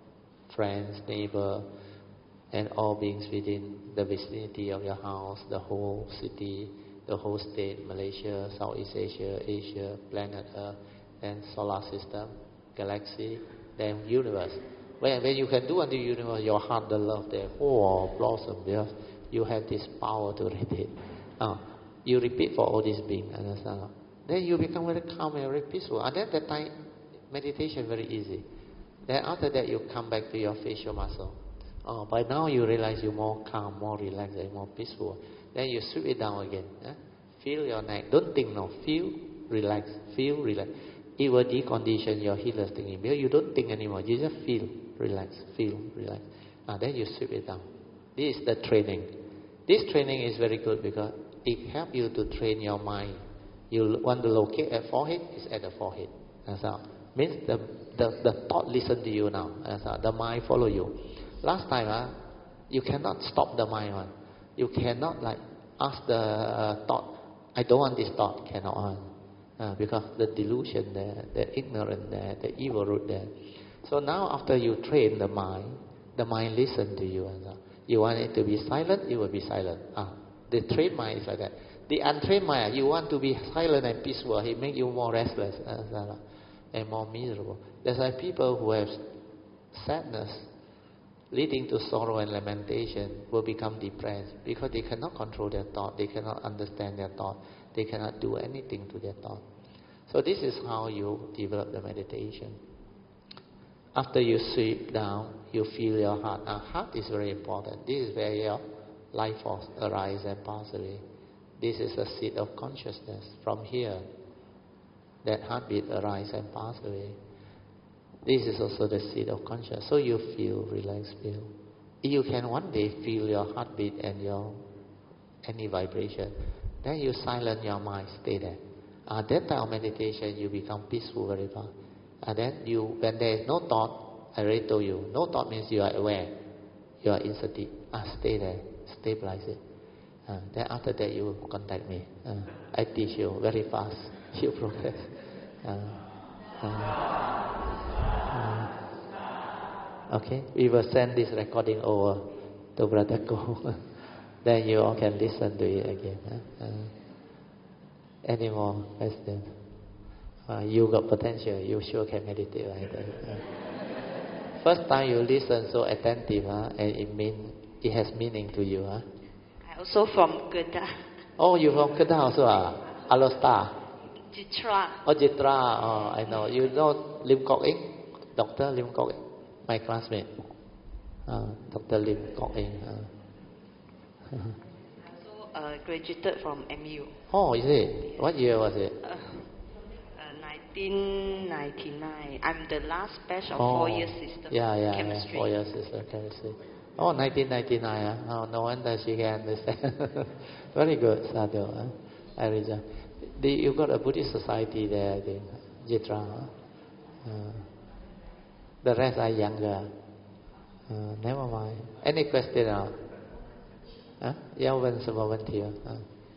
friends, neighbor, and all beings within the vicinity of your house, the whole city, the whole state, Malaysia, Southeast Asia, Asia, planet Earth, then solar system, galaxy, then universe. When, when you can do unto the universe, your heart, the love there, oh, blossom, because you have this power to radiate. Uh, you repeat for all these beings, understand? Then you become very calm and very peaceful. And then that time, meditation very easy. Then after that, you come back to your facial muscle. Oh, by now you realize you're more calm, more relaxed, and more peaceful. Then you sweep it down again. Eh? Feel your neck. Don't think no. Feel relaxed. Feel relaxed. It will decondition your healer's thinking. Because you don't think anymore. You just feel relaxed. Feel relaxed. Ah, then you sweep it down. This is the training. This training is very good because it helps you to train your mind. You want to locate at forehead, it's at the forehead. That's how. Means the, the, the thought listen to you now. That's how. The mind follow you. Last time, uh, you cannot stop the mind. Uh. You cannot like ask the uh, thought, I don't want this thought. Cannot. Uh, uh, because the delusion there, the ignorance there, the evil root there. So now after you train the mind, the mind listen to you. Uh, you want it to be silent, it will be silent. Uh, the trained mind is like that. The untrained mind, you want to be silent and peaceful, it makes you more restless uh, and more miserable. There's like people who have sadness, leading to sorrow and lamentation, will become depressed because they cannot control their thought, they cannot understand their thought, they cannot do anything to their thought. So this is how you develop the meditation. After you sleep down, you feel your heart. Now, heart is very important. This is where your life force arises and passes away. This is a seat of consciousness. From here, that heartbeat arises and passes away. This is also the seat of consciousness. So you feel, relaxed, feel. You can one day feel your heartbeat and your any vibration. Then you silence your mind, stay there. At that time of meditation, you become peaceful very fast. And then you, when there is no thought, I already told you, no thought means you are aware. You are in sati. Ah, stay there, stabilize it. Uh, then after that, you contact me. Uh, I teach you very fast. You progress. Uh, uh, uh, okay, we will send this recording over to Brother Ko. Then you all can listen to it again. Huh? Uh, any more questions? Uh, you got potential. You sure can meditate like that. Uh, first time you listen so attentive, huh? And it mean it has meaning to you, huh? I also from Kedah. Oh, you from Kedah also, ah? Alostar. Jitra. Oh, Jitra. Oh, I know. You know Lim Kok Eng, Doctor Lim Kok Eng, my classmate. Uh, Doctor Lim Kok Eng. Uh. Also uh, graduated from M U. Oh, is it? What year was it? Uh, uh, nineteen ninety-nine. I'm the last batch of oh, four-year system yeah, yeah, chemistry. Yeah, four-year system chemistry. Oh, nineteen ninety-nine. Huh? Oh, no wonder she can understand. Very good, Sadhu. Huh? Arija. The, you got a Buddhist society there, I think. Jitra. Huh? Uh, the rest are younger. Uh, never mind. Any question now? Huh? Yeah, when someone went here. Huh?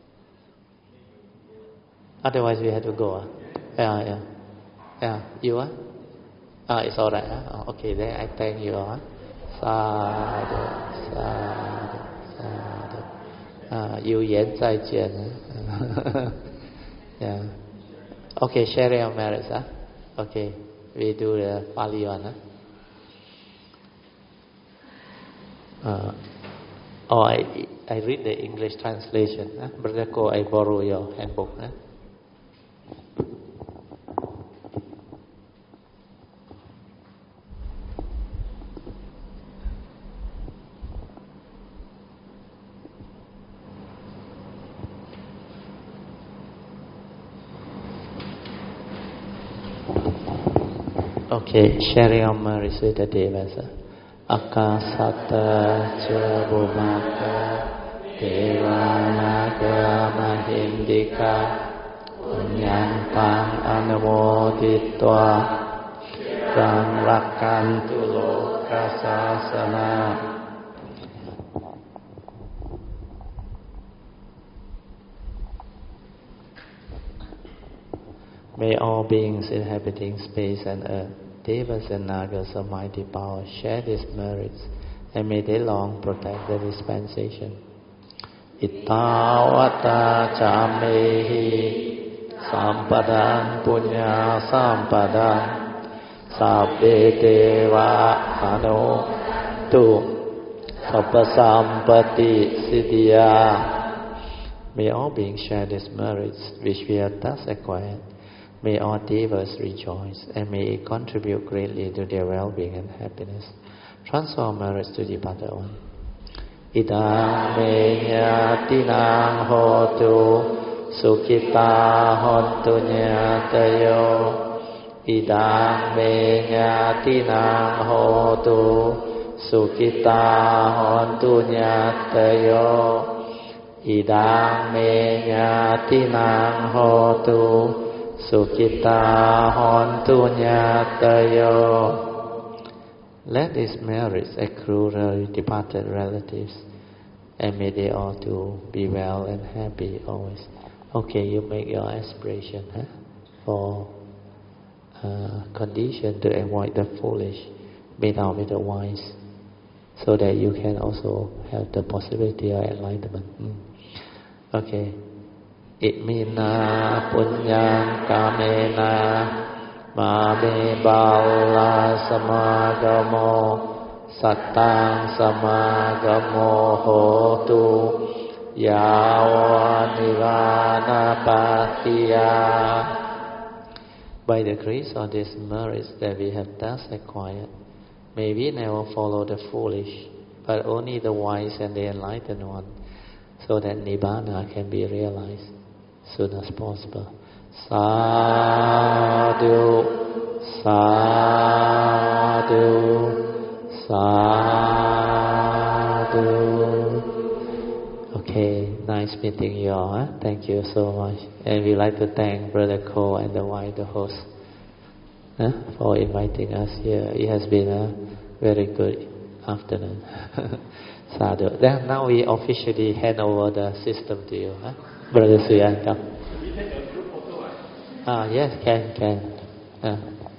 Otherwise, we have to go. Huh? Yeah, yeah. Yeah, you are? Ah, it's all right. Huh? Oh, okay, then I thank you. Huh? Sadhu, sadhu, sadhu. Ah, 有缘再见. Yeah. Okay, sharing of merits. Huh? Okay, we do the Pali one. Huh? Uh, oh, I I read the English translation. Huh? Brother Ko, I borrow your handbook. Huh? Okay, sharing of merits with the devas. Akasata ca bhumaka devanaga mahindika punyantang anumoditva sang rakkantu loka sasana. May all beings inhabiting space and earth, Devas and Nagas of mighty power, share these merits, and may they long protect the dispensation. Ittavata chamehi sampadang punya sampadang sabbe deva anu tu sabbasampati siddhya. May all beings share these merits which we have thus acquired. May all devas rejoice, and may it contribute greatly to their well-being and happiness. Transfer merits to the departed one. Idam me nyatinang hotu sukhita hontu nyatayo. Idam me nyatinang hotu sukhita hontu nyatayo. Idam me nyatinang hotu Sukhita hontu nyatayo. Let these merits accrue to departed relatives, and may they all too be well and happy always. Okay, you make your aspiration huh? for uh, condition to avoid the foolish, meet out with the wise, so that you can also have the possibility of enlightenment. Mm. Okay. Itmina punyang kamena mame bala samagamo sattang samagamo hotu yawa nirvana patiya. by the grace of these merits that we have thus acquired, may we never follow the foolish, but only the wise and the enlightened one, so that Nibbana can be realized soon as possible. Sadhu, sadhu, sadhu. Okay, nice meeting you all. Huh? Thank you so much. And we'd like to thank Brother Ko and the wife, the host, huh? for inviting us here. It has been a very good afternoon. Sadhu. Then now we officially hand over the system to you. Huh? Brother Suyan, come. Ah, yes, can, can. Uh.